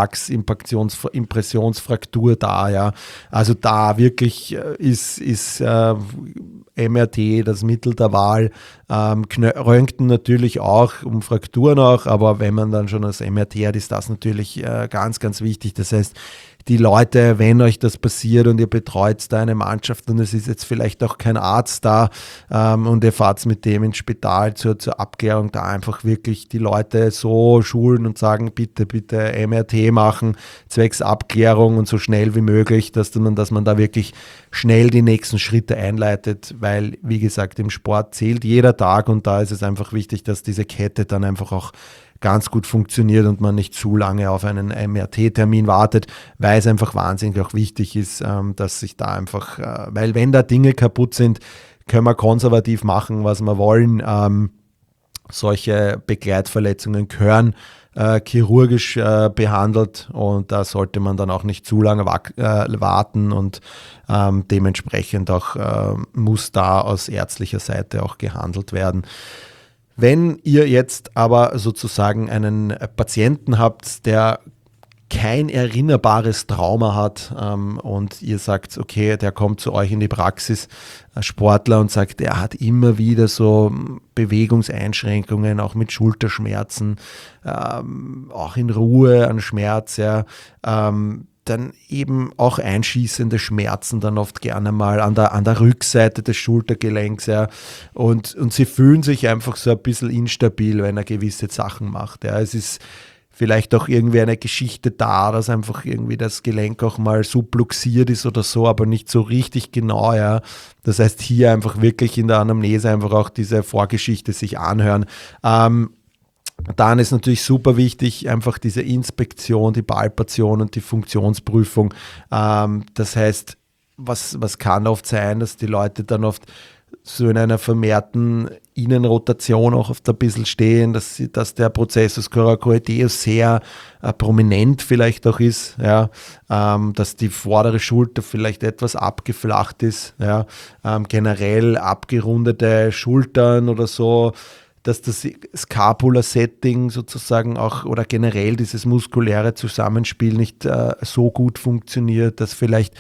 Hill-Sachs-Impressionsfraktur da, ja? Also da wirklich ist, ist äh, M R T das Mittel der Wahl, ähm, Röntgen natürlich auch, um Frakturen auch, aber wenn man dann schon das M R T hat, ist das natürlich äh, ganz, ganz wichtig. Das heißt, die Leute, wenn euch das passiert und ihr betreut da eine Mannschaft und es ist jetzt vielleicht auch kein Arzt da ähm, und ihr fahrt mit dem ins Spital zur, zur Abklärung, da einfach wirklich die Leute so schulen und sagen, bitte, bitte M R T machen, zwecks Abklärung und so schnell wie möglich, dass man, dass man da wirklich schnell die nächsten Schritte einleitet, weil, wie gesagt, im Sport zählt jeder Tag und da ist es einfach wichtig, dass diese Kette dann einfach auch ganz gut funktioniert und man nicht zu lange auf einen M R T-Termin wartet, weil es einfach wahnsinnig auch wichtig ist, dass sich da einfach, weil wenn da Dinge kaputt sind, können wir konservativ machen, was wir wollen. Ähm, solche Begleitverletzungen gehören äh, chirurgisch äh, behandelt und da sollte man dann auch nicht zu lange wa- äh, warten und ähm, dementsprechend auch äh, muss da aus ärztlicher Seite auch gehandelt werden. Wenn ihr jetzt aber sozusagen einen Patienten habt, der kein erinnerbares Trauma hat ähm, und ihr sagt, okay, der kommt zu euch in die Praxis, ein Sportler, und sagt, er hat immer wieder so Bewegungseinschränkungen, auch mit Schulterschmerzen, ähm, auch in Ruhe an Schmerz, ja, ähm, dann eben auch einschießende Schmerzen dann oft gerne mal an der, an der Rückseite des Schultergelenks, ja, und, und sie fühlen sich einfach so ein bisschen instabil, wenn er gewisse Sachen macht, ja. Es ist vielleicht auch irgendwie eine Geschichte da, dass einfach irgendwie das Gelenk auch mal subluxiert ist oder so, aber nicht so richtig genau, ja. Das heißt, hier einfach wirklich in der Anamnese einfach auch diese Vorgeschichte sich anhören. Ähm, Dann ist natürlich super wichtig, einfach diese Inspektion, die Palpation und die Funktionsprüfung. Ähm, das heißt, was, was kann oft sein, dass die Leute dann oft so in einer vermehrten Innenrotation auch oft ein bisschen stehen, dass, sie, dass der Prozessus coracoideus sehr äh, prominent vielleicht auch ist, ja, ähm, dass die vordere Schulter vielleicht etwas abgeflacht ist, ja, ähm, generell abgerundete Schultern oder so, dass das Scapula-Setting sozusagen auch oder generell dieses muskuläre Zusammenspiel nicht äh, so gut funktioniert, dass vielleicht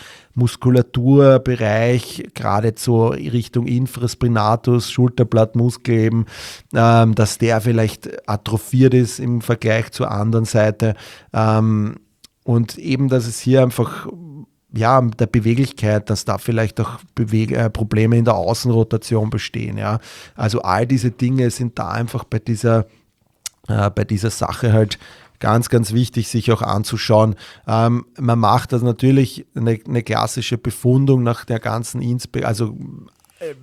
Muskulaturbereich, gerade so Richtung Infraspinatus, Schulterblattmuskel eben, ähm, dass der vielleicht atrophiert ist im Vergleich zur anderen Seite. Ähm, und eben, dass es hier einfach ja, der Beweglichkeit, dass da vielleicht auch Beweg- äh, Probleme in der Außenrotation bestehen. Ja. Also all diese Dinge sind da einfach bei dieser, äh, bei dieser Sache halt ganz, ganz wichtig, sich auch anzuschauen. Ähm, man macht das natürlich eine, eine klassische Befundung nach der ganzen Inspe, also äh,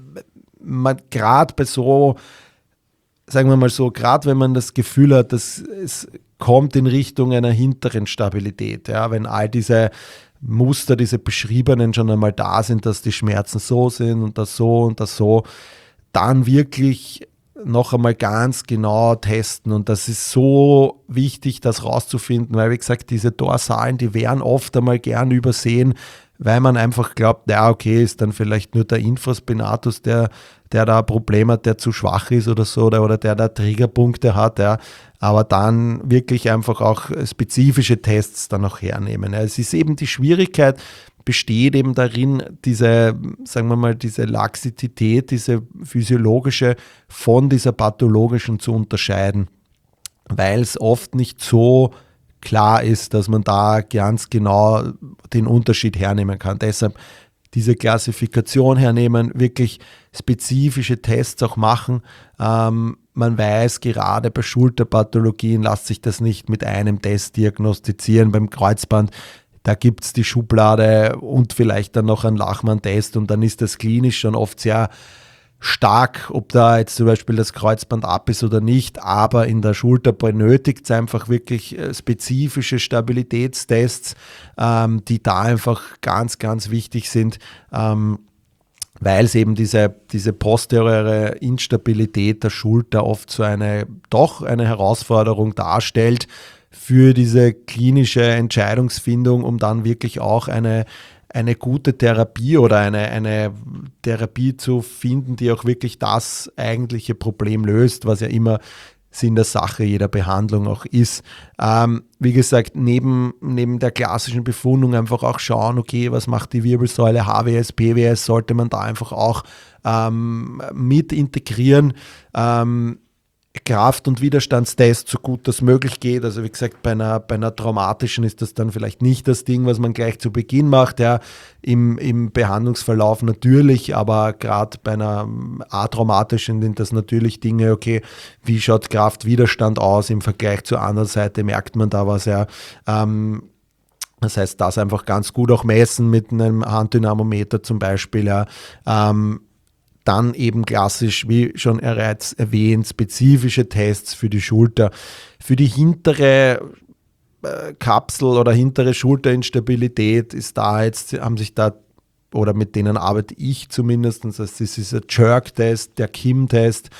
gerade bei so, sagen wir mal so, gerade wenn man das Gefühl hat, dass es kommt in Richtung einer hinteren Stabilität, ja, wenn all diese Muster, diese beschriebenen schon einmal da sind, dass die Schmerzen so sind und das so und das so, dann wirklich noch einmal ganz genau testen. Und das ist so wichtig, das rauszufinden, weil, wie gesagt, diese Dorsalen, die werden oft einmal gern übersehen, weil man einfach glaubt, ja, okay, ist dann vielleicht nur der Infraspinatus, der, der da ein Problem hat, der zu schwach ist oder so, oder, oder der da Triggerpunkte hat, ja. Aber dann wirklich einfach auch spezifische Tests dann auch hernehmen. Es ist eben die Schwierigkeit, besteht eben darin, diese, sagen wir mal, diese Laxität, diese physiologische von dieser pathologischen zu unterscheiden, weil es oft nicht so klar ist, dass man da ganz genau den Unterschied hernehmen kann. Deshalb diese Klassifikation hernehmen, wirklich spezifische Tests auch machen. Ähm, man weiß, gerade bei Schulterpathologien lässt sich das nicht mit einem Test diagnostizieren. Beim Kreuzband, da gibt es die Schublade und vielleicht dann noch einen Lachmann-Test und dann ist das klinisch schon oft sehr stark, ob da jetzt zum Beispiel das Kreuzband ab ist oder nicht, aber in der Schulter benötigt es einfach wirklich spezifische Stabilitätstests, ähm, die da einfach ganz, ganz wichtig sind, ähm, weil es eben diese, diese posteriore Instabilität der Schulter oft so eine, doch eine Herausforderung darstellt für diese klinische Entscheidungsfindung, um dann wirklich auch eine, eine gute Therapie oder eine, eine Therapie zu finden, die auch wirklich das eigentliche Problem löst, was ja immer Sinn der Sache jeder Behandlung auch ist. Ähm, wie gesagt, neben, neben der klassischen Befundung einfach auch schauen, okay, was macht die Wirbelsäule, H W S, P W S, sollte man da einfach auch ähm, mit integrieren. Ähm, Kraft- und Widerstandstest, so gut das möglich geht. Also wie gesagt, bei einer, bei einer traumatischen ist das dann vielleicht nicht das Ding, was man gleich zu Beginn macht. Ja, im, im Behandlungsverlauf natürlich, aber gerade bei einer atraumatischen sind das natürlich Dinge, okay, wie schaut Kraft-Widerstand aus im Vergleich zur anderen Seite, merkt man da was, ja. Ähm, das heißt, das einfach ganz gut auch messen mit einem Handdynamometer zum Beispiel, ja. Ähm, Dann eben klassisch, wie schon bereits erwähnt, spezifische Tests für die Schulter. Für die hintere äh, Kapsel oder hintere Schulterinstabilität ist da jetzt, haben sich da, oder mit denen arbeite ich zumindest, das ist dieser Jerk-Test, der K I M-Test,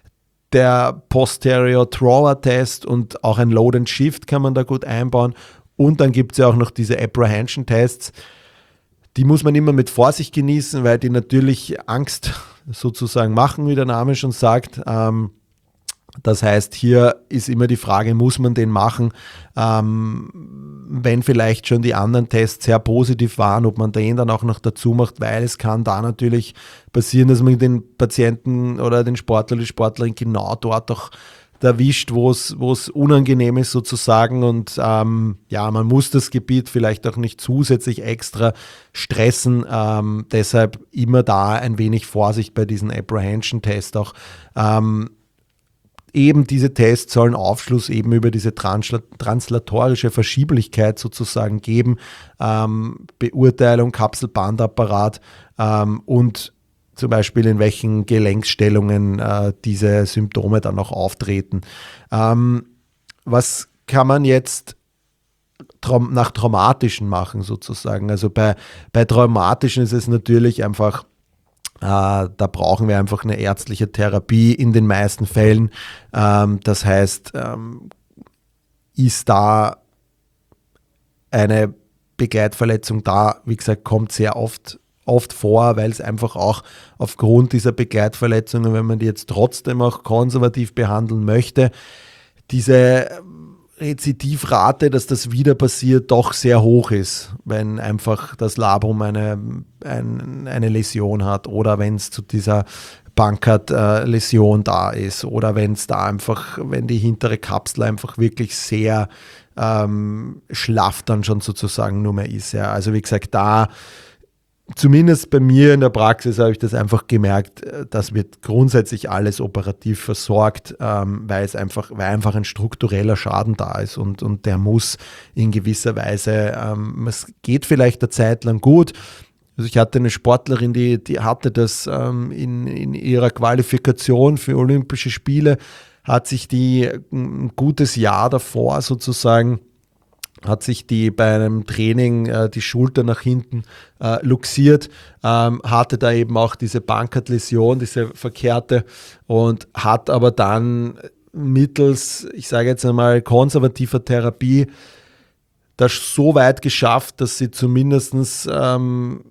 der Posterior Thrower-Test und auch ein Load and Shift kann man da gut einbauen. Und dann gibt es ja auch noch diese Apprehension-Tests. Die muss man immer mit Vorsicht genießen, weil die natürlich Angst sozusagen machen, wie der Name schon sagt. Ähm, das heißt, hier ist immer die Frage, muss man den machen, ähm, wenn vielleicht schon die anderen Tests sehr positiv waren, ob man den dann auch noch dazu macht, weil es kann da natürlich passieren, dass man den Patienten oder den Sportler oder die Sportlerin genau dort auch erwischt, wo es wo es unangenehm ist sozusagen, und ähm, ja, man muss das Gebiet vielleicht auch nicht zusätzlich extra stressen, ähm, deshalb immer da ein wenig Vorsicht bei diesen Apprehension-Tests auch. Ähm, eben diese Tests sollen Aufschluss eben über diese Transla- translatorische Verschieblichkeit sozusagen geben, ähm, Beurteilung Kapselbandapparat ähm, und zum Beispiel in welchen Gelenkstellungen äh, diese Symptome dann auch auftreten. Ähm, was kann man jetzt traum- nach traumatischen machen sozusagen? Also bei, bei traumatischen ist es natürlich einfach, äh, da brauchen wir einfach eine ärztliche Therapie in den meisten Fällen. Ähm, das heißt, ähm, ist da eine Begleitverletzung da, wie gesagt, kommt sehr oft oft vor, weil es einfach auch aufgrund dieser Begleitverletzungen, wenn man die jetzt trotzdem auch konservativ behandeln möchte, diese Rezidivrate, dass das wieder passiert, doch sehr hoch ist, wenn einfach das Labrum eine, ein, eine Läsion hat oder wenn es zu dieser Bankert-Läsion da ist oder wenn es da einfach, wenn die hintere Kapsel einfach wirklich sehr ähm, schlaff dann schon sozusagen nur mehr ist. Ja. Also wie gesagt, da zumindest bei mir in der Praxis habe ich das einfach gemerkt, das wird grundsätzlich alles operativ versorgt, ähm, weil es einfach, weil einfach ein struktureller Schaden da ist und, und der muss in gewisser Weise, ähm, es geht vielleicht eine Zeit lang gut. Also ich hatte eine Sportlerin, die, die hatte das ähm, in, in ihrer Qualifikation für Olympische Spiele, hat sich die ein gutes Jahr davor sozusagen hat sich die bei einem Training äh, die Schulter nach hinten äh, luxiert, ähm, hatte da eben auch diese Bankert-Läsion, diese verkehrte, und hat aber dann mittels, ich sage jetzt einmal, konservativer Therapie das so weit geschafft, dass sie zumindest ähm,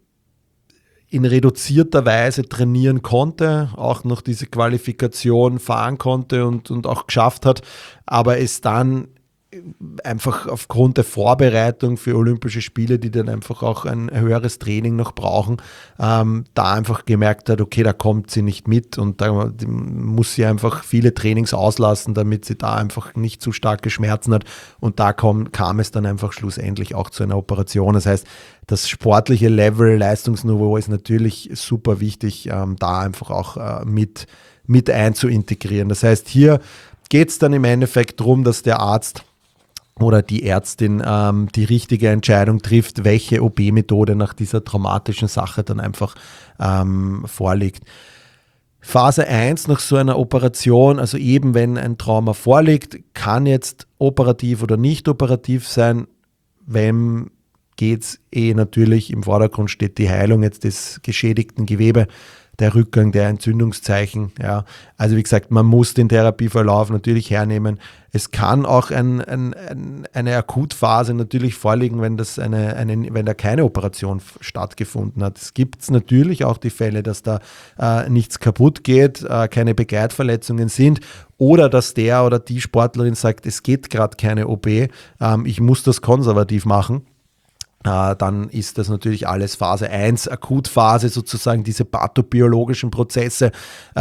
in reduzierter Weise trainieren konnte, auch noch diese Qualifikation fahren konnte und, und auch geschafft hat, aber es dann einfach aufgrund der Vorbereitung für Olympische Spiele, die dann einfach auch ein höheres Training noch brauchen, ähm, da einfach gemerkt hat, okay, da kommt sie nicht mit und da muss sie einfach viele Trainings auslassen, damit sie da einfach nicht zu starke Schmerzen hat, und da kam, kam es dann einfach schlussendlich auch zu einer Operation. Das heißt, das sportliche Level, Leistungsniveau ist natürlich super wichtig, ähm, da einfach auch äh, mit, mit einzuintegrieren. Das heißt, hier geht es dann im Endeffekt darum, dass der Arzt oder die Ärztin ähm, die richtige Entscheidung trifft, welche O P-Methode nach dieser traumatischen Sache dann einfach ähm, vorliegt. Phase eins nach so einer Operation, also eben wenn ein Trauma vorliegt, kann jetzt operativ oder nicht operativ sein. Wenn geht es eh natürlich, im Vordergrund steht die Heilung jetzt des geschädigten Gewebe, der Rückgang der Entzündungszeichen. Ja. Also wie gesagt, man muss den Therapieverlauf natürlich hernehmen. Es kann auch ein, ein, ein, eine Akutphase natürlich vorliegen, wenn, das eine, eine, wenn da keine Operation stattgefunden hat. Es gibt natürlich auch die Fälle, dass da äh, nichts kaputt geht, äh, keine Begleitverletzungen sind oder dass der oder die Sportlerin sagt, es geht gerade keine O P, ähm, ich muss das konservativ machen. Uh, dann ist das natürlich alles Phase eins, Akutphase sozusagen, diese pathobiologischen Prozesse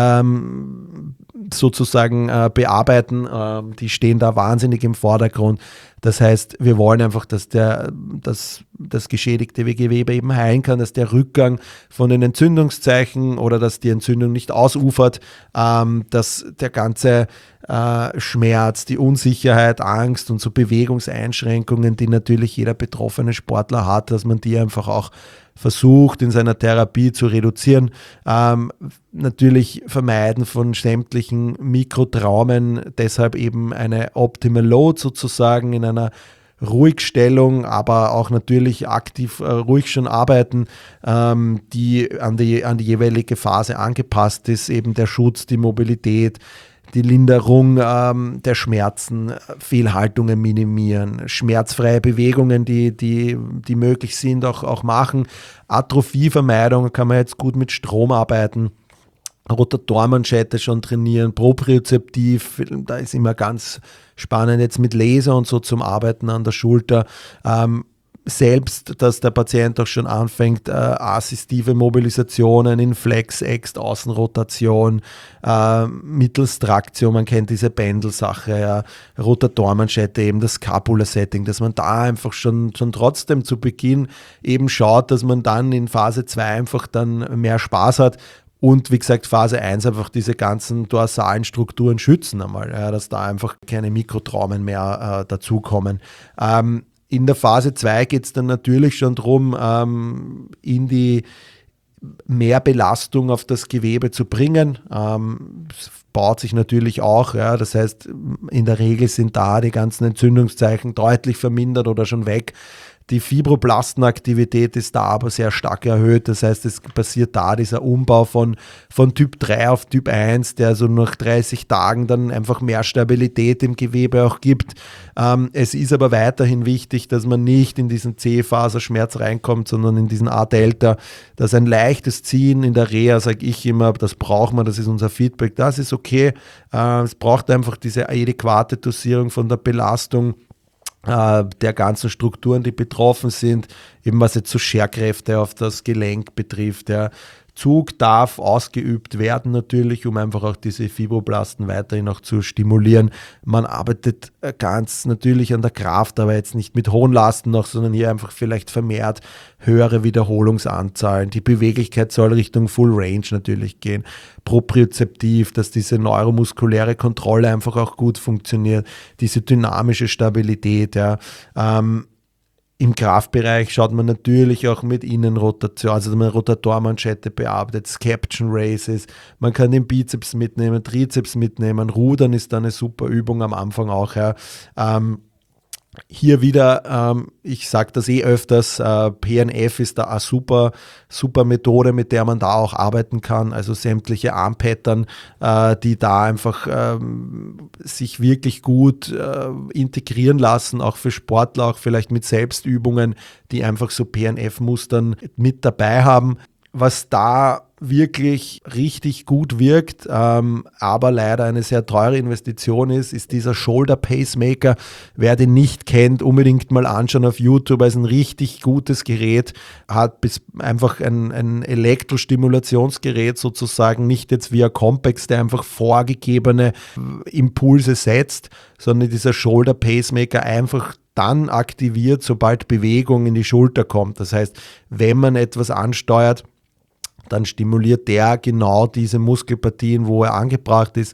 ähm, sozusagen äh, bearbeiten, äh, die stehen da wahnsinnig im Vordergrund. Das heißt, wir wollen einfach, dass der, dass das geschädigte Gewebe eben heilen kann, dass der Rückgang von den Entzündungszeichen oder dass die Entzündung nicht ausufert, ähm, dass der ganze äh, Schmerz, die Unsicherheit, Angst und so Bewegungseinschränkungen, die natürlich jeder betroffene Sportler hat, dass man die einfach auch versucht in seiner Therapie zu reduzieren. Ähm, natürlich vermeiden von sämtlichen Mikrotraumen, deshalb eben eine Optimal Load sozusagen in einer Ruhigstellung, aber auch natürlich aktiv äh, ruhig schon arbeiten, ähm, die an die, an die jeweilige Phase angepasst ist, eben der Schutz, die Mobilität, die Linderung ähm, der Schmerzen, Fehlhaltungen minimieren, schmerzfreie Bewegungen, die, die, die möglich sind, auch, auch machen. Atrophievermeidung kann man jetzt gut mit Strom arbeiten. Rotatormanschette schon trainieren, propriozeptiv, da ist immer ganz spannend jetzt mit Laser und so zum Arbeiten an der Schulter. Ähm, selbst, dass der Patient auch schon anfängt, äh, assistive Mobilisationen in Flex, Ext, Außenrotation, äh, mittels Traktion, man kennt diese Pendelsache, ja, Rotatormanschette, eben das Scapula-Setting, dass man da einfach schon, schon trotzdem zu Beginn eben schaut, dass man dann in Phase zwei einfach dann mehr Spaß hat. Und wie gesagt, Phase eins einfach diese ganzen dorsalen Strukturen schützen einmal, ja, dass da einfach keine Mikrotraumen mehr äh, dazukommen. Ähm, in der Phase zwei geht es dann natürlich schon darum, ähm, in die mehr Belastung auf das Gewebe zu bringen. Ähm, es baut sich natürlich auch, ja, das heißt, in der Regel sind da die ganzen Entzündungszeichen deutlich vermindert oder schon weg. Die Fibroblastenaktivität ist da aber sehr stark erhöht. Das heißt, es passiert da dieser Umbau von, von Typ drei auf Typ eins, der so nach dreißig Tagen dann einfach mehr Stabilität im Gewebe auch gibt. Ähm, es ist aber weiterhin wichtig, dass man nicht in diesen C-Faserschmerz reinkommt, sondern in diesen A-Delta. Das ist ein leichtes Ziehen in der Reha, sage ich immer, das braucht man, das ist unser Feedback. Das ist okay. Äh, es braucht einfach diese adäquate Dosierung von der Belastung der ganzen Strukturen, die betroffen sind, eben was jetzt so Scherkräfte auf das Gelenk betrifft. Der Zug darf ausgeübt werden natürlich, um einfach auch diese Fibroblasten weiterhin auch zu stimulieren. Man arbeitet ganz natürlich an der Kraft, aber jetzt nicht mit hohen Lasten noch, sondern hier einfach vielleicht vermehrt höhere Wiederholungsanzahlen. Die Beweglichkeit soll Richtung Full Range natürlich gehen. Propriozeptiv, dass diese neuromuskuläre Kontrolle einfach auch gut funktioniert. Diese dynamische Stabilität, ja. Ähm, Im Kraftbereich schaut man natürlich auch mit Innenrotation, also man Rotatormanschette bearbeitet, Scaption Races, man kann den Bizeps mitnehmen, Trizeps mitnehmen, Rudern ist da eine super Übung am Anfang auch. Ja. Ähm, hier wieder, ähm, ich sage das eh öfters, äh, P N F ist da eine super, super Methode, mit der man da auch arbeiten kann, also sämtliche Armpattern, äh, die da einfach ähm, sich wirklich gut äh, integrieren lassen, auch für Sportler, auch vielleicht mit Selbstübungen, die einfach so P N F-Mustern mit dabei haben. Was da wirklich richtig gut wirkt, ähm, aber leider eine sehr teure Investition ist, ist dieser Shoulder Pacemaker. Wer den nicht kennt, unbedingt mal anschauen auf YouTube. Es ist ein richtig gutes Gerät, hat bis einfach ein, ein Elektrostimulationsgerät sozusagen, nicht jetzt wie ein Compax, der einfach vorgegebene Impulse setzt, sondern dieser Shoulder Pacemaker einfach dann aktiviert, sobald Bewegung in die Schulter kommt. Das heißt, wenn man etwas ansteuert, dann stimuliert der genau diese Muskelpartien, wo er angebracht ist.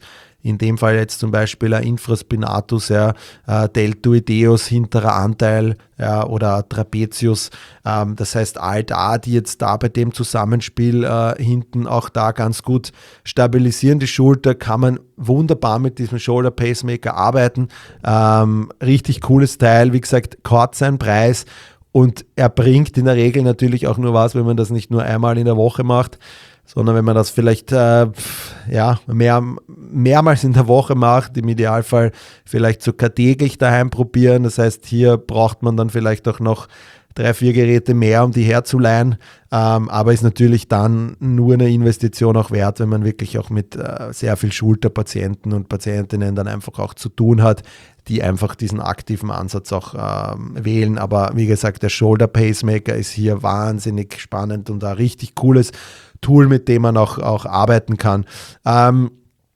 in dem Fall jetzt zum Beispiel ein Infraspinatus, ja, äh, Deltoideus, hinterer Anteil, ja, oder Trapezius. Ähm, das heißt, all da, die jetzt da bei dem Zusammenspiel äh, hinten auch da ganz gut stabilisieren. Die Schulter kann man wunderbar mit diesem Shoulder Pacemaker arbeiten. Ähm, richtig cooles Teil, wie gesagt, hat seinen Preis und er bringt in der Regel natürlich auch nur was, wenn man das nicht nur einmal in der Woche macht, sondern wenn man das vielleicht äh, ja, mehr, mehrmals in der Woche macht, im Idealfall vielleicht sogar täglich daheim probieren. Das heißt, hier braucht man dann vielleicht auch noch drei, vier Geräte mehr, um die herzuleihen, ähm, aber ist natürlich dann nur eine Investition auch wert, wenn man wirklich auch mit äh, sehr viel Schulterpatienten und Patientinnen dann einfach auch zu tun hat, die einfach diesen aktiven Ansatz auch ähm, wählen. Aber wie gesagt, der Shoulder Pacemaker ist hier wahnsinnig spannend und ein richtig cooles Tool, mit dem man auch, auch arbeiten kann. Ähm,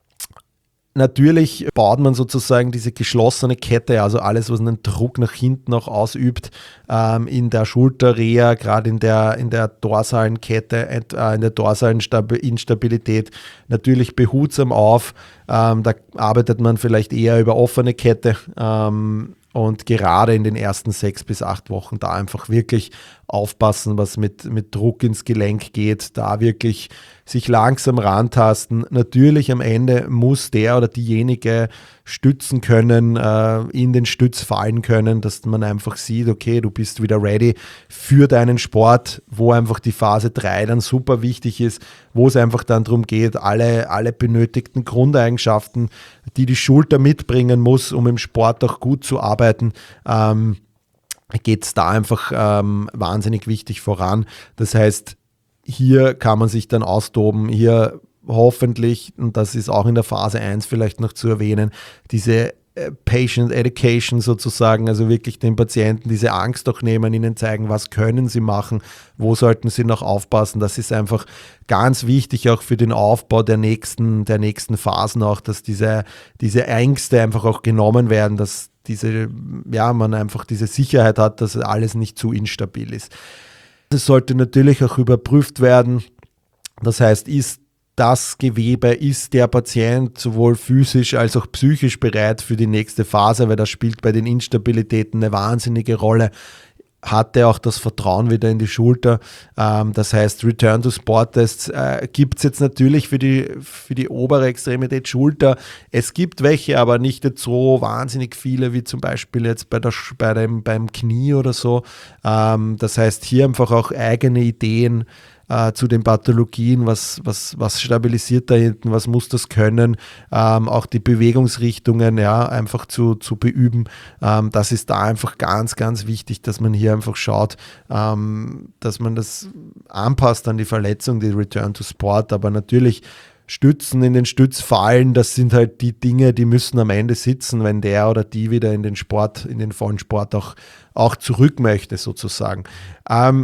Natürlich baut man sozusagen diese geschlossene Kette, also alles, was einen Druck nach hinten auch ausübt, ähm, in der Schulterreha, gerade in der, in der dorsalen Kette, äh, in der dorsalen Stab- Instabilität, natürlich behutsam auf. Ähm, da arbeitet man vielleicht eher über offene Kette. Ähm, Und gerade in den ersten sechs bis acht Wochen da einfach wirklich aufpassen, was mit, mit Druck ins Gelenk geht, da wirklich sich langsam rantasten. Natürlich am Ende muss der oder diejenige stützen können, äh, in den Stütz fallen können, dass man einfach sieht, okay, du bist wieder ready für deinen Sport, wo einfach die Phase drei dann super wichtig ist, wo es einfach dann darum geht, alle, alle benötigten Grundeigenschaften, die die Schulter mitbringen muss, um im Sport auch gut zu arbeiten, ähm, geht es da einfach ähm, wahnsinnig wichtig voran. Das heißt, hier kann man sich dann austoben, hier hoffentlich, und das ist auch in der Phase eins vielleicht noch zu erwähnen, diese Patient Education sozusagen, also wirklich den Patienten diese Angst auch nehmen, ihnen zeigen, was können sie machen, wo sollten sie noch aufpassen. Das ist einfach ganz wichtig auch für den Aufbau der nächsten, der nächsten Phasen auch, dass diese, diese Ängste einfach auch genommen werden, dass diese, ja, man einfach diese Sicherheit hat, dass alles nicht zu instabil ist. Es sollte natürlich auch überprüft werden. Das heißt, ist das Gewebe, ist der Patient sowohl physisch als auch psychisch bereit für die nächste Phase, weil das spielt bei den Instabilitäten eine wahnsinnige Rolle. Hat er auch das Vertrauen wieder in die Schulter. Ähm, das heißt, Return to Sport Tests äh, gibt es jetzt natürlich für die, für die obere Extremität Schulter. Es gibt welche, aber nicht jetzt so wahnsinnig viele wie zum Beispiel jetzt bei der, bei dem, beim Knie oder so. Ähm, das heißt, hier einfach auch eigene Ideen äh, zu den Pathologien, was, was, was stabilisiert da hinten, was muss das können, ähm, auch die Bewegungsrichtungen, ja, einfach zu, zu beüben. Ähm, das ist da einfach ganz, ganz wichtig, dass man hier einfach schaut, ähm, dass man das anpasst an die Verletzung, die Return to Sport, aber natürlich Stützen, in den Stütz fallen, das sind halt die Dinge, die müssen am Ende sitzen, wenn der oder die wieder in den Sport, in den vollen Sport auch, auch zurück möchte sozusagen. Ähm,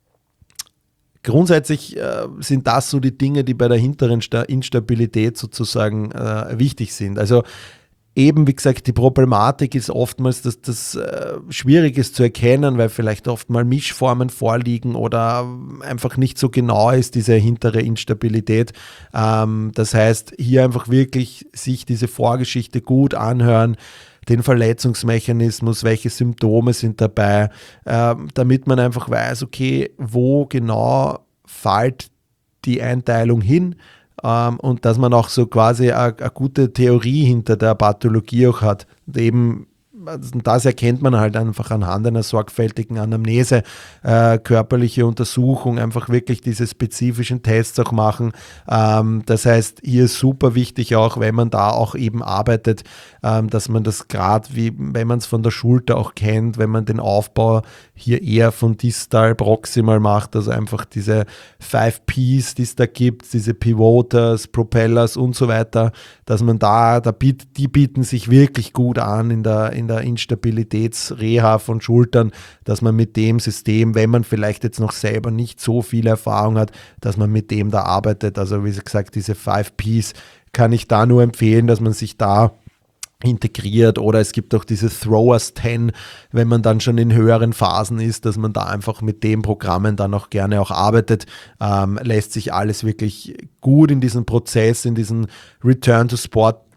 Grundsätzlich äh, sind das so die Dinge, die bei der hinteren Sta- Instabilität sozusagen äh, wichtig sind. Also eben, wie gesagt, die Problematik ist oftmals, dass das äh, schwierig ist zu erkennen, weil vielleicht oft mal Mischformen vorliegen oder einfach nicht so genau ist, diese hintere Instabilität. Ähm, das heißt, hier einfach wirklich sich diese Vorgeschichte gut anhören, den Verletzungsmechanismus, welche Symptome sind dabei, äh, damit man einfach weiß, okay, wo genau fällt die Einteilung hin, ähm, und dass man auch so quasi eine gute Theorie hinter der Pathologie auch hat. Und eben das erkennt man halt einfach anhand einer sorgfältigen Anamnese, äh, körperliche Untersuchung, einfach wirklich diese spezifischen Tests auch machen. Ähm, das heißt, hier ist super wichtig auch, wenn man da auch eben arbeitet, ähm, dass man das gerade, wie wenn man es von der Schulter auch kennt, wenn man den Aufbau hier eher von distal proximal macht, also einfach diese Five Ps, die es da gibt, diese Pivoters, Propellers und so weiter, dass man da, da biet, die bieten sich wirklich gut an in der, in der Instabilitätsreha von Schultern, dass man mit dem System, wenn man vielleicht jetzt noch selber nicht so viel Erfahrung hat, dass man mit dem da arbeitet. Also wie gesagt, diese Five Ps kann ich da nur empfehlen, dass man sich da integriert, oder es gibt auch diese Throwers zehn, wenn man dann schon in höheren Phasen ist, dass man da einfach mit den Programmen dann auch gerne auch arbeitet, ähm, lässt sich alles wirklich gut in diesen Prozess, in diesen Return to Sport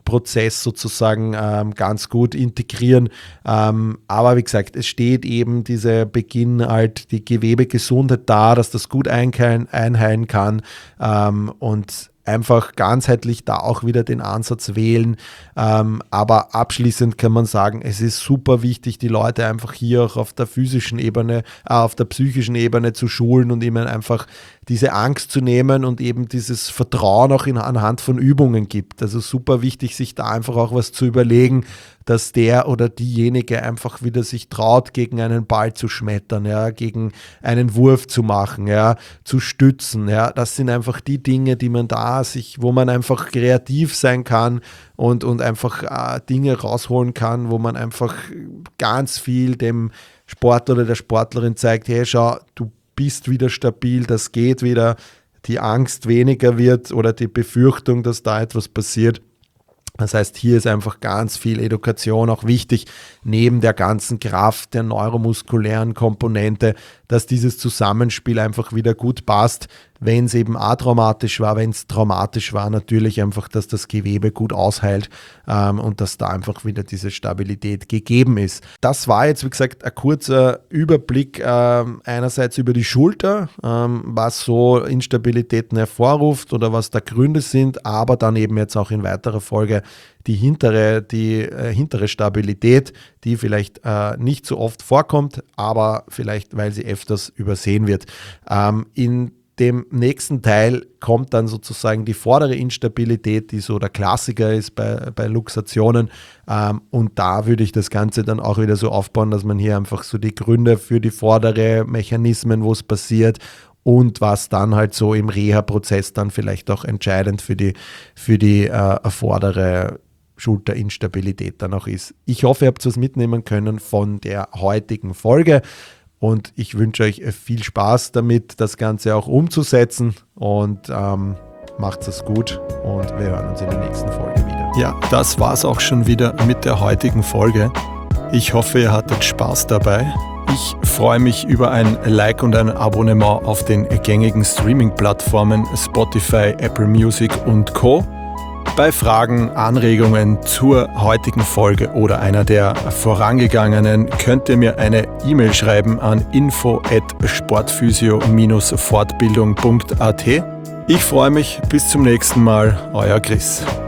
Prozess sozusagen ähm, ganz gut integrieren. Ähm, aber wie gesagt, es steht eben dieser Beginn halt die Gewebegesundheit da, dass das gut einheilen, einheilen kann ähm, und einfach ganzheitlich da auch wieder den Ansatz wählen. Ähm, aber abschließend kann man sagen, es ist super wichtig, die Leute einfach hier auch auf der physischen Ebene, äh, auf der psychischen Ebene zu schulen und ihnen einfach diese Angst zu nehmen und eben dieses Vertrauen auch in, anhand von Übungen gibt. Also super wichtig, sich da einfach auch was zu überlegen, dass der oder diejenige einfach wieder sich traut, gegen einen Ball zu schmettern, ja, gegen einen Wurf zu machen, ja, zu stützen. Ja. Das sind einfach die Dinge, die man da sich, wo man einfach kreativ sein kann und, und einfach äh, Dinge rausholen kann, wo man einfach ganz viel dem Sportler oder der Sportlerin zeigt, hey, schau, du bist wieder stabil, das geht wieder, die Angst weniger wird oder die Befürchtung, dass da etwas passiert. Das heißt, hier ist einfach ganz viel Education auch wichtig, neben der ganzen Kraft der neuromuskulären Komponente, dass dieses Zusammenspiel einfach wieder gut passt, wenn es eben atraumatisch war, wenn es traumatisch war, natürlich einfach, dass das Gewebe gut ausheilt ähm, und dass da einfach wieder diese Stabilität gegeben ist. Das war jetzt, wie gesagt, ein kurzer Überblick äh, einerseits über die Schulter, ähm, was so Instabilitäten hervorruft oder was da Gründe sind, aber dann eben jetzt auch in weiterer Folge die hintere, die äh, hintere Stabilität, die vielleicht äh, nicht so oft vorkommt, aber vielleicht, weil sie öfters übersehen wird. Ähm, in dem nächsten Teil kommt dann sozusagen die vordere Instabilität, die so der Klassiker ist bei, bei Luxationen. Ähm, und da würde ich das Ganze dann auch wieder so aufbauen, dass man hier einfach so die Gründe für die vordere Mechanismen, wo es passiert, und was dann halt so im Reha-Prozess dann vielleicht auch entscheidend für die, für die äh, vordere Schulterinstabilität dann auch ist. Ich hoffe, ihr habt was mitnehmen können von der heutigen Folge und ich wünsche euch viel Spaß damit, das Ganze auch umzusetzen und ähm, macht's es gut und wir hören uns in der nächsten Folge wieder. Ja, das war's auch schon wieder mit der heutigen Folge. Ich hoffe, ihr hattet Spaß dabei. Ich freue mich über ein Like und ein Abonnement auf den gängigen Streaming-Plattformen Spotify, Apple Music und Co. Bei Fragen, Anregungen zur heutigen Folge oder einer der vorangegangenen könnt ihr mir eine E-Mail schreiben an info at sportphysio Bindestrich fortbildung punkt at. Ich freue mich, bis zum nächsten Mal, euer Chris.